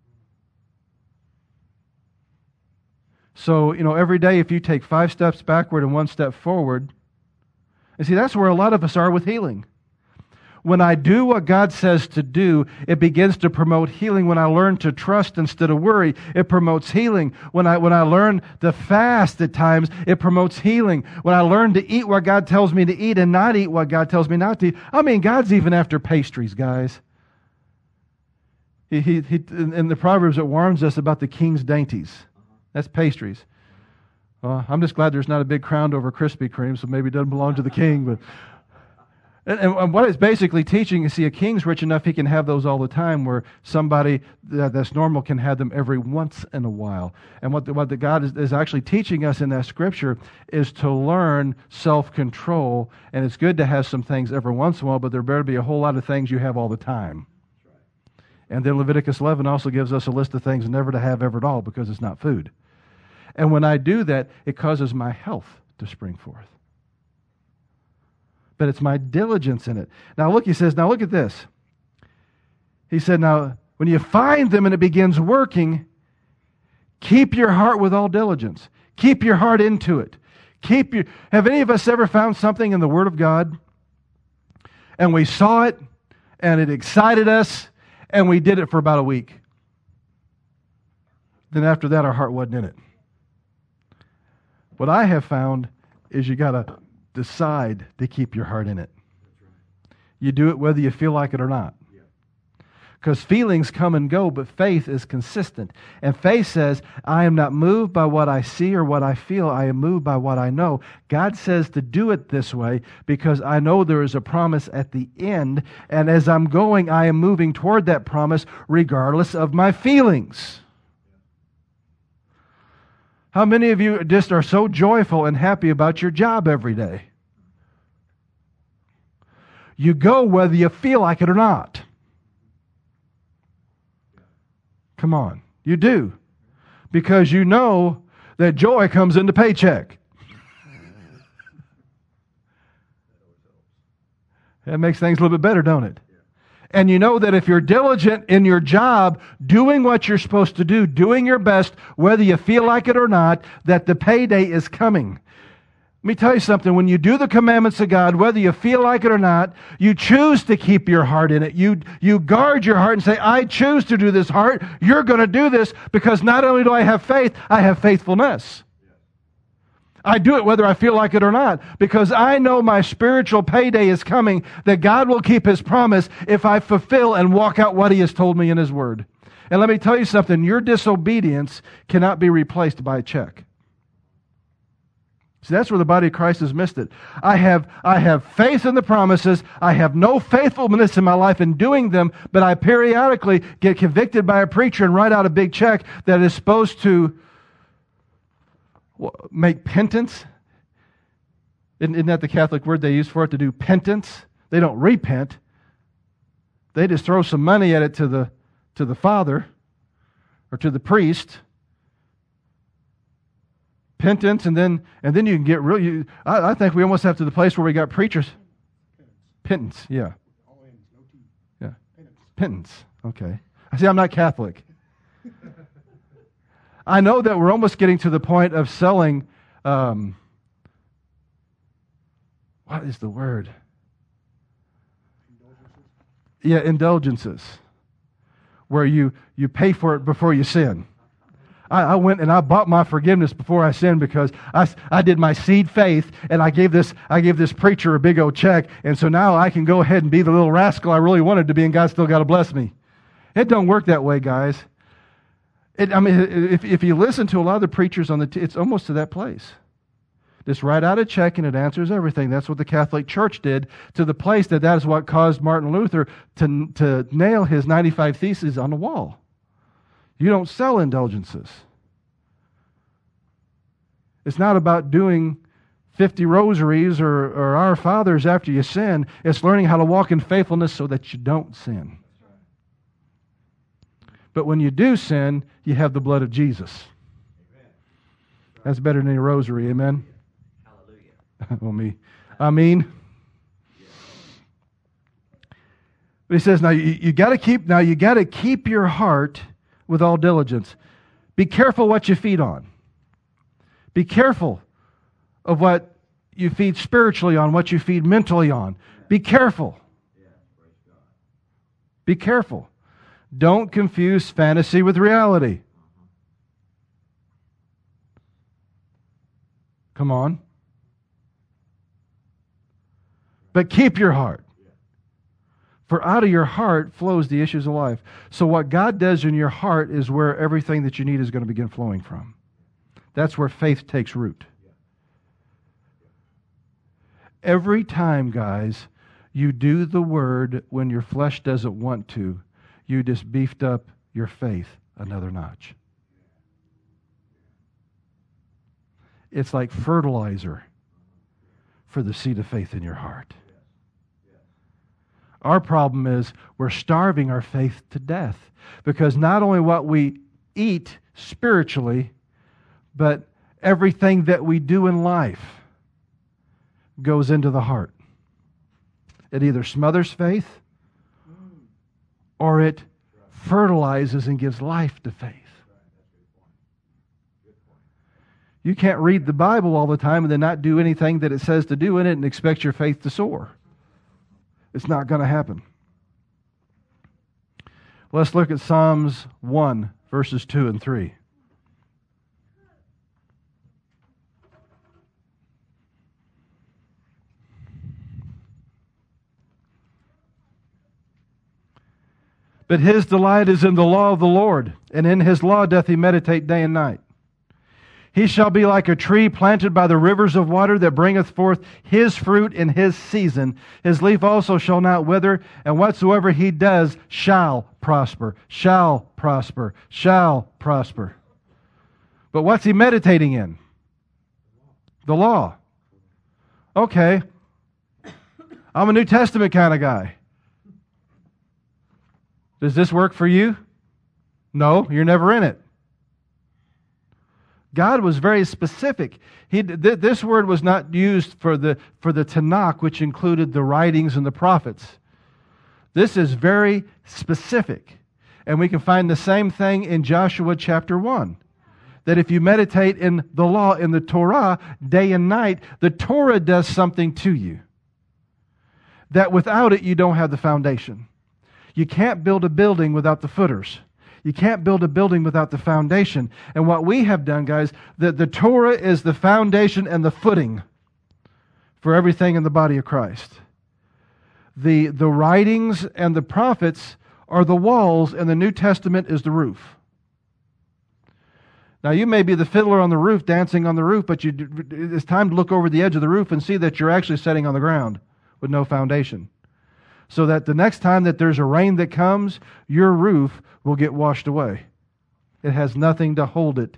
So, every day if you take 5 steps backward and 1 step forward, and see, that's where a lot of us are with healing. When I do what God says to do, it begins to promote healing. When I learn to trust instead of worry, it promotes healing. When I learn to fast at times, it promotes healing. When I learn to eat what God tells me to eat and not eat what God tells me not to eat. I mean, God's even after pastries, guys. He in the Proverbs, it warns us about the king's dainties. That's pastries. Well, I'm just glad there's not a big crown over Krispy Kreme, so maybe it doesn't belong to the king. But and what it's basically teaching is, see, a king's rich enough he can have those all the time, where somebody that's normal can have them every once in a while. And what the God is actually teaching us in that scripture is to learn self-control. And it's good to have some things every once in a while, but there better be a whole lot of things you have all the time. And then Leviticus 11 also gives us a list of things never to have ever at all, because it's not food. And when I do that, it causes my health to spring forth. But it's my diligence in it. Now look, he says, now look at this. He said, now when you find them and it begins working, keep your heart with all diligence. Keep your heart into it. Have any of us ever found something in the Word of God and we saw it and it excited us and we did it for about a week? Then after that, our heart wasn't in it. What I have found is you got to decide to keep your heart in it. You do it whether you feel like it or not. Because feelings come and go, but faith is consistent. And faith says, I am not moved by what I see or what I feel. I am moved by what I know. God says to do it this way because I know there is a promise at the end. And as I'm going, I am moving toward that promise regardless of my feelings. How many of you just are so joyful and happy about your job every day? You go whether you feel like it or not. Come on. You do. Because you know that joy comes in the paycheck. That makes things a little bit better, don't it? And you know that if you're diligent in your job, doing what you're supposed to do, doing your best, whether you feel like it or not, that the payday is coming. Let me tell you something. When you do the commandments of God, whether you feel like it or not, you choose to keep your heart in it. You guard your heart and say, I choose to do this, heart. You're going to do this because not only do I have faith, I have faithfulness. I do it whether I feel like it or not, because I know my spiritual payday is coming, that God will keep His promise if I fulfill and walk out what He has told me in His Word. And let me tell you something, your disobedience cannot be replaced by a check. See, that's where the body of Christ has missed it. I have faith in the promises. I have no faithfulness in my life in doing them, but I periodically get convicted by a preacher and write out a big check that is supposed to make penance. Isn't that the Catholic word they use for it, to do penance? They don't repent. They just throw some money at it to the father or to the priest. Penance, and then you can get real. I think we almost have to the place where we got preachers. Penance, yeah. Yeah. Penance. Okay. I see. I'm not Catholic. I know that we're almost getting to the point of selling, what is the word? Indulgences. Where you pay for it before you sin. I went and I bought my forgiveness before I sinned because I did my seed faith, and I gave this preacher a big old check, and so now I can go ahead and be the little rascal I really wanted to be, and God still got to bless me. It don't work that way, guys. If you listen to a lot of the preachers it's almost to that place. Just write out a check and it answers everything. That's what the Catholic Church did, to the place that is what caused Martin Luther to nail his 95 Theses on the wall. You don't sell indulgences. It's not about doing 50 rosaries or Our Fathers after you sin. It's learning how to walk in faithfulness so that you don't sin. But when you do sin, you have the blood of Jesus. That's better than any rosary, amen? Hallelujah. Well, me. I mean. But he says, now you got to keep your heart with all diligence. Be careful what you feed on. Be careful of what you feed spiritually on, what you feed mentally on. Be careful. Be careful. Don't confuse fantasy with reality. Come on. But keep your heart. For out of your heart flows the issues of life. So what God does in your heart is where everything that you need is going to begin flowing from. That's where faith takes root. Every time, guys, you do the word when your flesh doesn't want to, you just beefed up your faith another notch. It's like fertilizer for the seed of faith in your heart. Our problem is we're starving our faith to death, because not only what we eat spiritually, but everything that we do in life goes into the heart. It either smothers faith or it fertilizes and gives life to faith. You can't read the Bible all the time and then not do anything that it says to do in it and expect your faith to soar. It's not going to happen. Let's look at Psalms 1, verses 2 and 3. But his delight is in the law of the Lord, and in his law doth he meditate day and night. He shall be like a tree planted by the rivers of water that bringeth forth his fruit in his season. His leaf also shall not wither, and whatsoever he does shall prosper, shall prosper, shall prosper. But what's he meditating in? The law. Okay. I'm a New Testament kind of guy. Does this work for you? No, you're never in it. God was very specific. This word was not used for the Tanakh, which included the writings and the prophets. This is very specific. And we can find the same thing in Joshua chapter 1. That if you meditate in the law, in the Torah, day and night, the Torah does something to you. That without it, you don't have the foundation. You can't build a building without the footers. You can't build a building without the foundation. And what we have done, guys, the Torah is the foundation and the footing for everything in the body of Christ. The writings and the prophets are the walls, and the New Testament is the roof. Now, you may be the fiddler on the roof, dancing on the roof, but it's time to look over the edge of the roof and see that you're actually sitting on the ground with no foundation. So that the next time that there's a rain that comes, your roof will get washed away. It has nothing to hold it,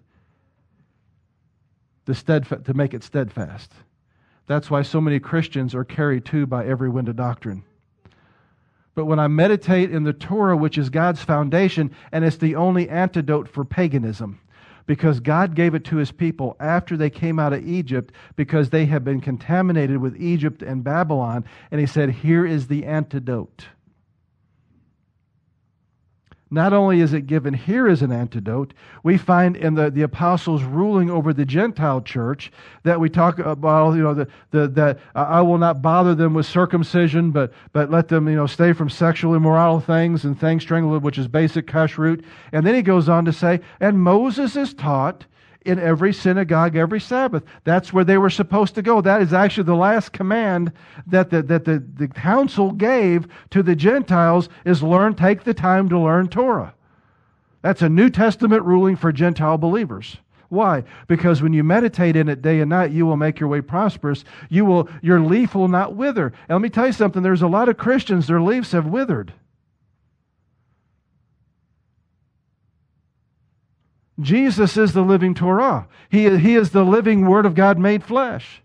to make it steadfast. That's why so many Christians are carried to by every wind of doctrine. But when I meditate in the Torah, which is God's foundation, and it's the only antidote for paganism, because God gave it to his people after they came out of Egypt, because they had been contaminated with Egypt and Babylon. And he said, here is the antidote. Not only is it given here as an antidote, we find in the apostles' ruling over the Gentile church that we talk about, that I will not bother them with circumcision, but let them, stay from sexual immoral things and things strangled, which is basic kashrut. And then he goes on to say, and Moses is taught in every synagogue every Sabbath. That's where they were supposed to go. That is actually the last command that the council gave to the Gentiles is take the time to learn Torah. That's a New Testament ruling for Gentile believers. Why? Because when you meditate in it day and night, you will make your way prosperous. Your leaf will not wither. And let me tell you something, there's a lot of Christians, their leaves have withered. Jesus is the living Torah. He is the living Word of God made flesh.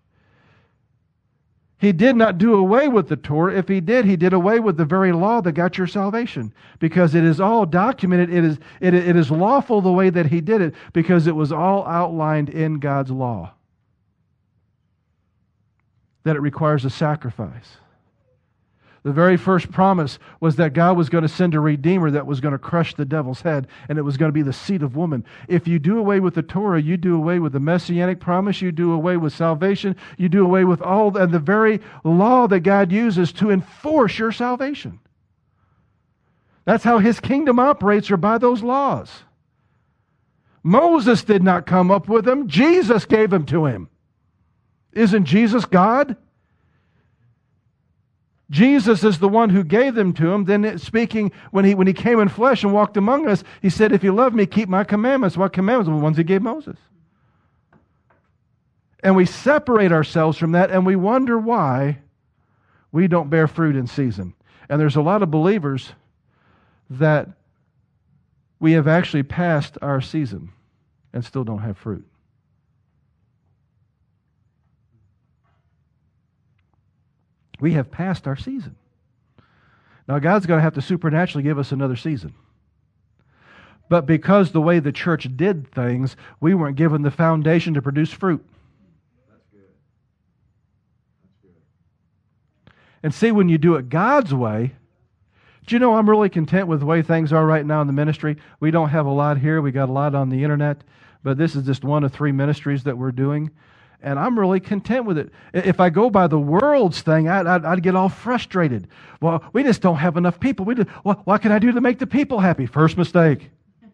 He did not do away with the Torah. If He did away with the very law that got your salvation. Because it is all documented. It is lawful the way that He did it because it was all outlined in God's law. That it requires a sacrifice. The very first promise was that God was going to send a Redeemer that was going to crush the devil's head, and it was going to be the seed of woman. If you do away with the Torah, you do away with the Messianic promise, you do away with salvation, you do away with and the very law that God uses to enforce your salvation. That's how His kingdom operates, or by those laws. Moses did not come up with them. Jesus gave them to him. Isn't Jesus God? Jesus is the one who gave them to him. Then speaking, when he came in flesh and walked among us, He said, if you love me, keep my commandments. What commandments? The ones He gave Moses. And we separate ourselves from that, and we wonder why we don't bear fruit in season. And there's a lot of believers that we have actually passed our season and still don't have fruit. We have passed our season. Now, God's going to have to supernaturally give us another season. But because the way the church did things, we weren't given the foundation to produce fruit. That's good. That's good. And see, when you do it God's way, do you know I'm really content with the way things are right now in the ministry? We don't have a lot here. We got a lot on the internet. But this is just one of 3 ministries that we're doing. And I'm really content with it. If I go by the world's thing, I'd get all frustrated. Well, we just don't have enough people. What can I do to make the people happy? First mistake.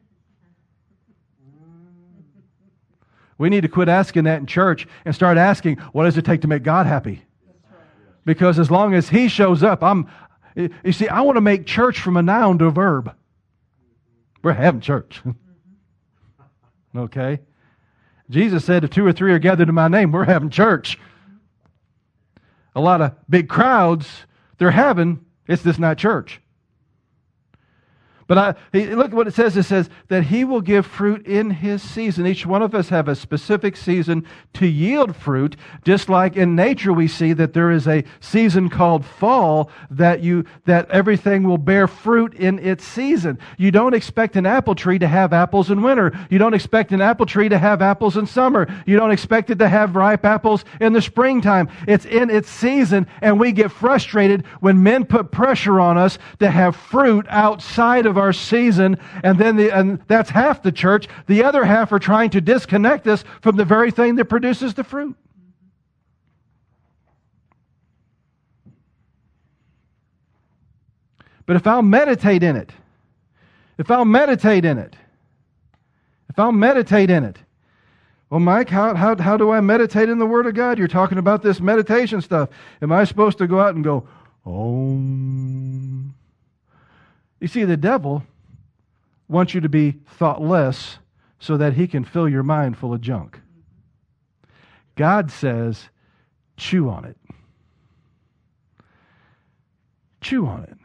We need to quit asking that in church and start asking, what does it take to make God happy? Because as long as He shows up, you see, I want to make church from a noun to a verb. We're having church. Okay? Jesus said, if 2 or 3 are gathered in my name, we're having church. A lot of big crowds, they're having, it's just not church. But look what it says. It says that He will give fruit in His season. Each one of us have a specific season to yield fruit. Just like in nature we see that there is a season called fall that everything will bear fruit in its season. You don't expect an apple tree to have apples in winter. You don't expect an apple tree to have apples in summer. You don't expect it to have ripe apples in the springtime. It's in its season, and we get frustrated when men put pressure on us to have fruit outside of our season, and that's half the church. The other half are trying to disconnect us from the very thing that produces the fruit. But if I'll meditate in it, well, Mike, how do I meditate in the Word of God? You're talking about this meditation stuff. Am I supposed to go out and go, Om? You see, the devil wants you to be thoughtless so that he can fill your mind full of junk. God says, chew on it. Chew on it.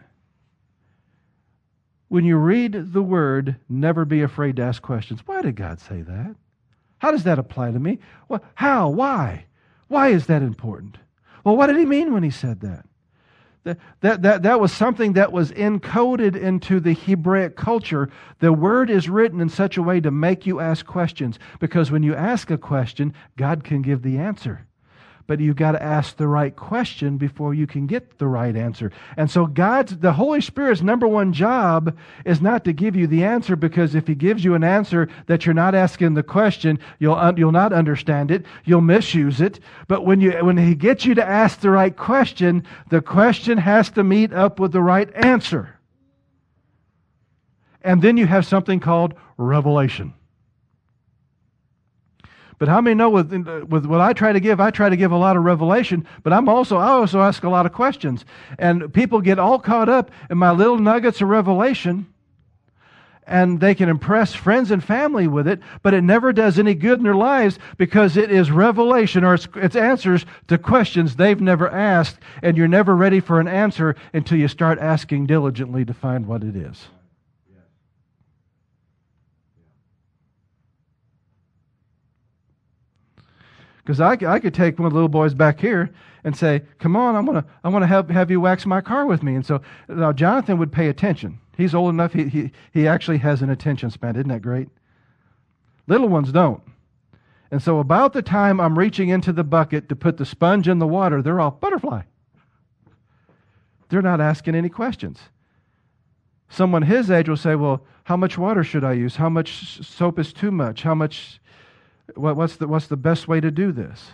When you read the Word, never be afraid to ask questions. Why did God say that? How does that apply to me? Well, how? Why? Why is that important? Well, what did He mean when He said that? That was something that was encoded into the Hebraic culture. The Word is written in such a way to make you ask questions, because when you ask a question, God can give the answer. but you've got to ask the right question before you can get the right answer. And so the Holy Spirit's number one job is not to give you the answer, because if He gives you an answer that you're not asking the question, you'll not understand it, you'll misuse it. But when He gets you to ask the right question, the question has to meet up with the right answer. And then you have something called revelation. But how many know with what I try to give a lot of revelation, but I also ask a lot of questions. And people get all caught up in my little nuggets of revelation, and they can impress friends and family with it, but it never does any good in their lives, because it is revelation, or it's answers to questions they've never asked, and you're never ready for an answer until you start asking diligently to find what it is. Because I could take one of the little boys back here and say, "Come on, I want to have you wax my car with me." And so now Jonathan would pay attention. He's old enough. He actually has an attention span. Isn't that great? Little ones don't. And so about the time I'm reaching into the bucket to put the sponge in the water, they're all butterfly. They're not asking any questions. Someone his age will say, "Well, how much water should I use? How much soap is too much? How much? What's the best way to do this?"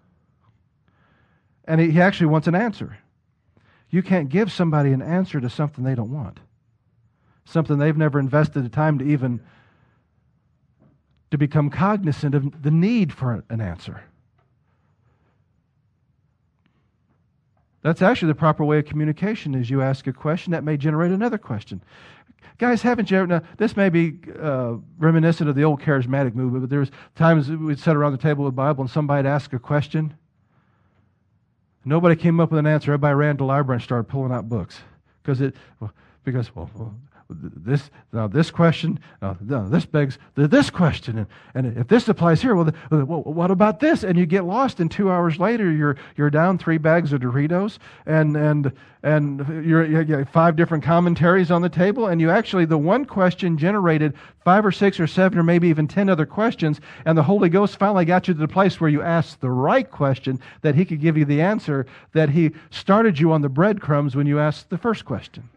And he actually wants an answer. You can't give somebody an answer to something they don't want, something they've never invested the time to become cognizant of the need for an answer. That's actually the proper way of communication. Is you ask a question that may generate another question. Guys, haven't you ever, now, this may be reminiscent of the old charismatic movement, but there was times we'd sit around the table with the Bible and somebody'd ask a question. Nobody came up with an answer. Everybody ran to the library and started pulling out books. This question, this begs this question, and if this applies here, well, what about this? And you get lost, and 2 hours later, you're down 3 bags of Doritos, and you got 5 different commentaries on the table, and the one question generated 5 or 6 or 7 or maybe even 10 other questions, and the Holy Ghost finally got you to the place where you asked the right question, that He could give you the answer, that He started you on the breadcrumbs when you asked the first question.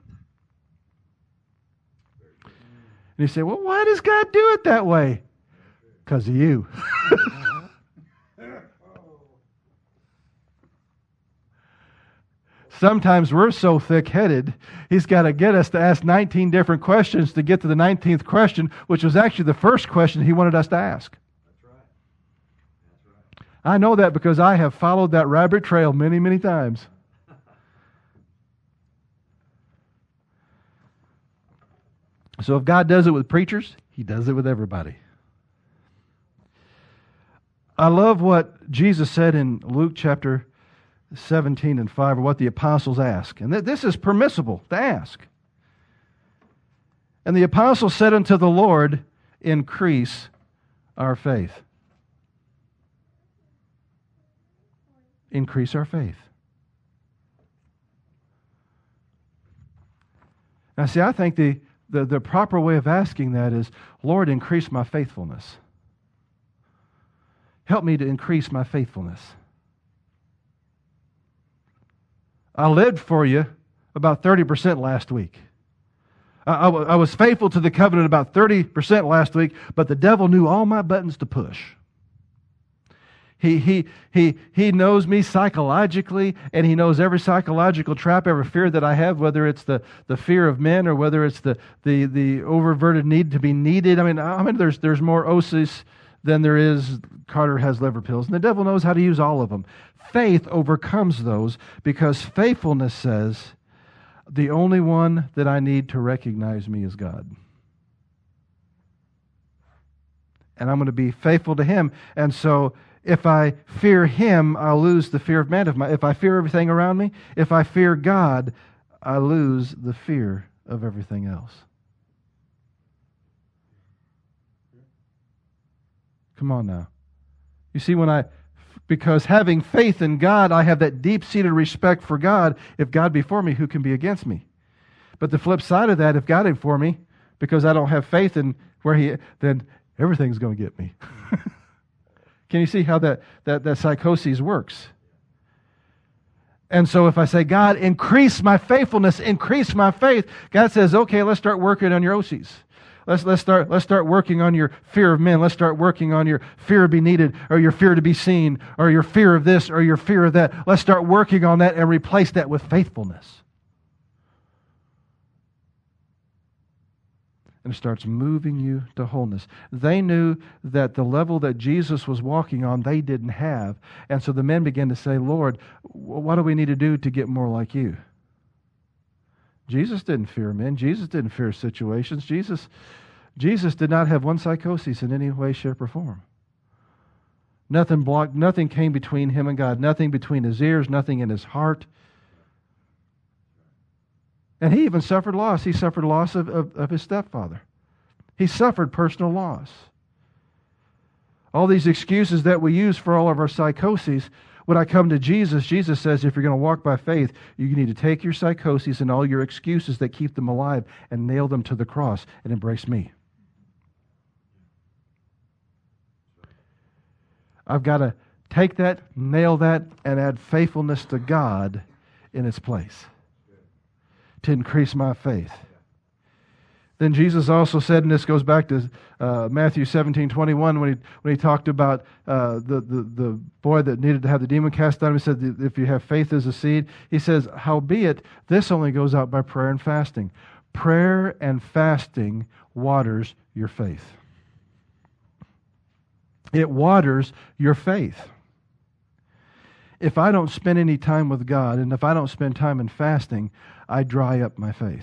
And you say, "Well, why does God do it that way?" Because of you. Sometimes we're so thick-headed, He's got to get us to ask 19 different questions to get to the 19th question, which was actually the first question He wanted us to ask. That's right. That's right. I know that because I have followed that rabbit trail many, many times. So if God does it with preachers, He does it with everybody. I love what Jesus said in Luke chapter 17 and 5, or what the apostles ask. And this is permissible to ask. "And the apostles said unto the Lord, Increase our faith." Increase our faith. Now see, I think the proper way of asking that is, "Lord, increase my faithfulness. Help me to increase my faithfulness. I lived for you about 30% last week. I was faithful to the covenant about 30% last week, but the devil knew all my buttons to push. He knows me psychologically, and he knows every psychological trap, every fear that I have, whether it's the fear of men or whether it's the oververted need to be needed. I mean, there's more OSIS than there is Carter has liver pills, and the devil knows how to use all of them. Faith overcomes those, because faithfulness says, the only one that I need to recognize me is God. And I'm going to be faithful to Him. And so if I fear Him, I'll lose the fear of man. If I fear everything around me, if I fear God, I lose the fear of everything else. Come on now. You see, because having faith in God, I have that deep-seated respect for God. If God be for me, who can be against me? But the flip side of that, if God ain't for me, because I don't have faith in then everything's going to get me. Can you see how that psychosis works? And so if I say, God, increase my faithfulness, increase my faith, God says, okay, let's start working on your OCs. Let's start working on your fear of men. Let's start working on your fear of being needed, or your fear to be seen, or your fear of this, or your fear of that. Let's start working on that and replace that with faithfulness. And it starts moving you to wholeness. They knew that the level that Jesus was walking on, they didn't have. And so the men began to say, Lord, what do we need to do to get more like you? Jesus didn't fear men. Jesus didn't fear situations. Jesus did not have one psychosis in any way, shape, or form. Nothing came between him and God. Nothing between his ears, nothing in his heart. And he even suffered loss. He suffered loss of his stepfather. He suffered personal loss. All these excuses that we use for all of our psychoses, when I come to Jesus, Jesus says if you're going to walk by faith, you need to take your psychoses and all your excuses that keep them alive and nail them to the cross and embrace me. I've got to take that, nail that, and add faithfulness to God in its place to increase my faith. Then Jesus also said, and this goes back to Matthew 17:21, when he talked about the boy that needed to have the demon cast out of him. He said, if you have faith as a seed, he says, howbeit, this only goes out by prayer and fasting. Prayer and fasting waters your faith. It waters your faith. If I don't spend any time with God, and if I don't spend time in fasting, I dry up my faith.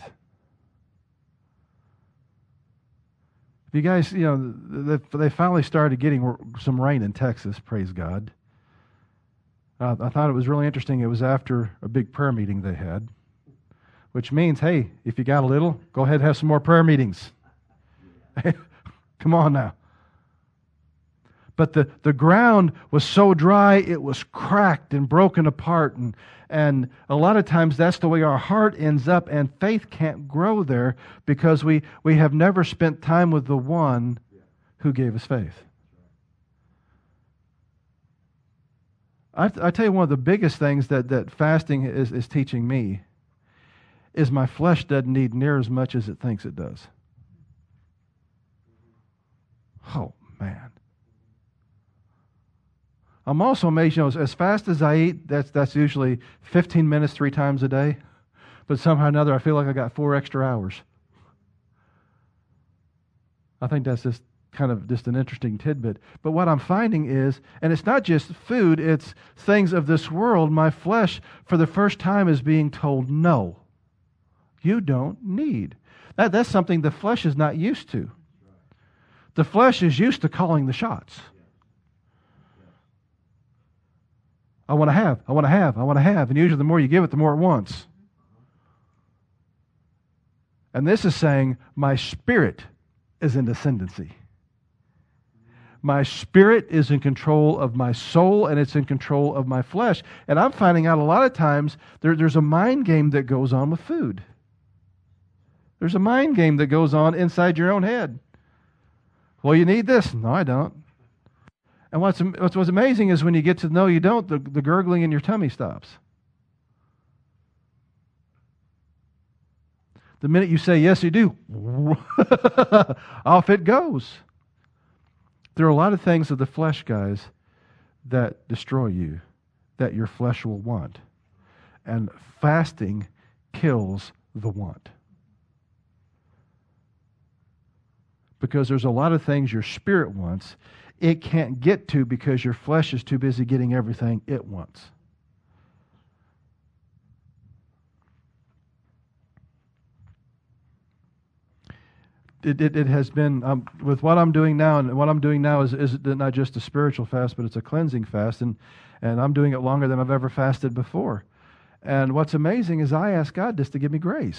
You guys, they finally started getting some rain in Texas, praise God. I thought it was really interesting. It was after a big prayer meeting they had, which means, hey, if you got a little, go ahead and have some more prayer meetings. Come on now. But the ground was so dry, it was cracked and broken apart. And a lot of times that's the way our heart ends up, and faith can't grow there because we have never spent time with the one who gave us faith. I tell you, one of the biggest things that fasting is teaching me is my flesh doesn't need near as much as it thinks it does. Oh, man. I'm also amazed, as fast as I eat, that's usually 15 minutes 3 times a day. But somehow or another, I feel like I got 4 extra hours. I think that's just kind of just an interesting tidbit. But what I'm finding is, and it's not just food, it's things of this world, my flesh, for the first time, is being told, no, you don't need. That's something the flesh is not used to. The flesh is used to calling the shots. I want to have, I want to have, I want to have. And usually the more you give it, the more it wants. And this is saying, my spirit is in ascendancy. My spirit is in control of my soul, and it's in control of my flesh. And I'm finding out a lot of times there's a mind game that goes on with food. There's a mind game that goes on inside your own head. Well, you need this. No, I don't. And what's amazing is when you get to know you don't, the gurgling in your tummy stops. The minute you say, yes, you do, off it goes. There are a lot of things of the flesh, guys, that destroy you, that your flesh will want. And fasting kills the want. Because there's a lot of things your spirit wants it can't get to because your flesh is too busy getting everything it wants. It has been, with what I'm doing now, and what I'm doing now is not just a spiritual fast, but it's a cleansing fast, and I'm doing it longer than I've ever fasted before. And what's amazing is I ask God just to give me grace.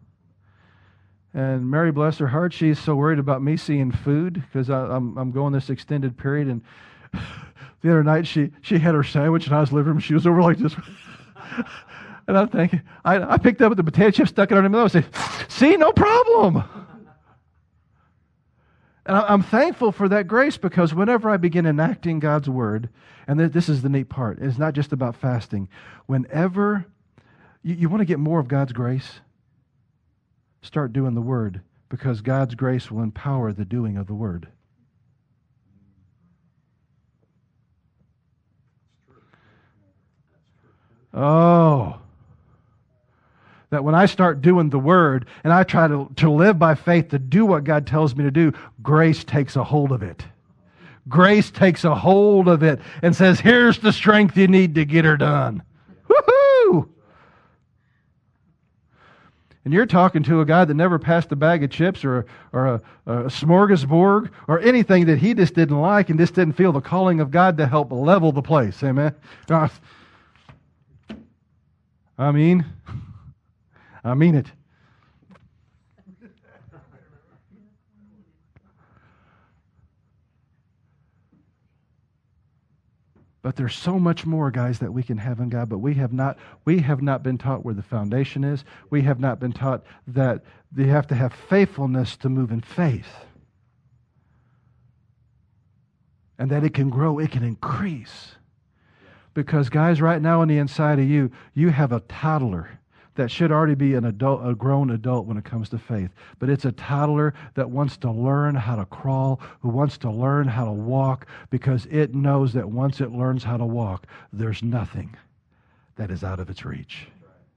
And Mary, bless her heart, she's so worried about me seeing food because I'm going this extended period. And the other night she had her sandwich and I was living room. She was over like this. And I'm thinking, I picked up the potato chip, stuck it on her mouth, and said, see, no problem. And I'm thankful for that grace, because whenever I begin enacting God's Word, and this is the neat part, it's not just about fasting. Whenever you want to get more of God's grace, start doing the Word, because God's grace will empower the doing of the Word. Oh, that when I start doing the Word and I try to live by faith, to do what God tells me to do, grace takes a hold of it. Grace takes a hold of it and says, here's the strength you need to get her done. Woohoo! And you're talking to a guy that never passed a bag of chips or a smorgasbord or anything that he just didn't like and just didn't feel the calling of God to help level the place. Amen? I mean it. But there's so much more, guys, that we can have in God. But we have not been taught where the foundation is. We have not been taught that you have to have faithfulness to move in faith. And that it can grow, it can increase. Because, guys, right now on the inside of you, you have a toddler that should already be a grown adult when it comes to faith. But it's a toddler that wants to learn how to crawl, who wants to learn how to walk, because it knows that once it learns how to walk, there's nothing that is out of its reach.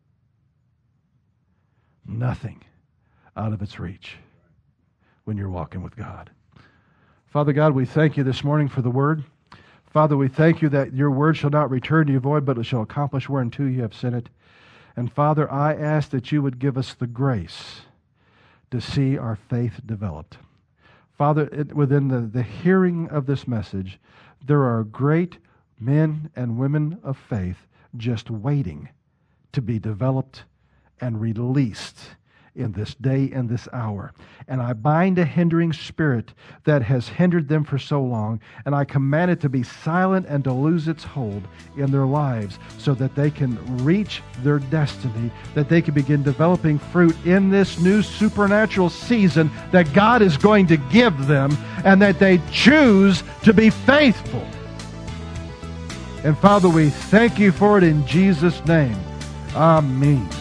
Nothing out of its reach when you're walking with God. Father God, we thank you this morning for the Word. Father, we thank you that your Word shall not return to you void, but it shall accomplish whereunto you have sent it. And Father, I ask that you would give us the grace to see our faith developed. Father, within the hearing of this message, there are great men and women of faith just waiting to be developed and released in this day and this hour. And I bind a hindering spirit that has hindered them for so long, and I command it to be silent and to lose its hold in their lives so that they can reach their destiny, that they can begin developing fruit in this new supernatural season that God is going to give them, and that they choose to be faithful. And Father, we thank you for it in Jesus' name. Amen.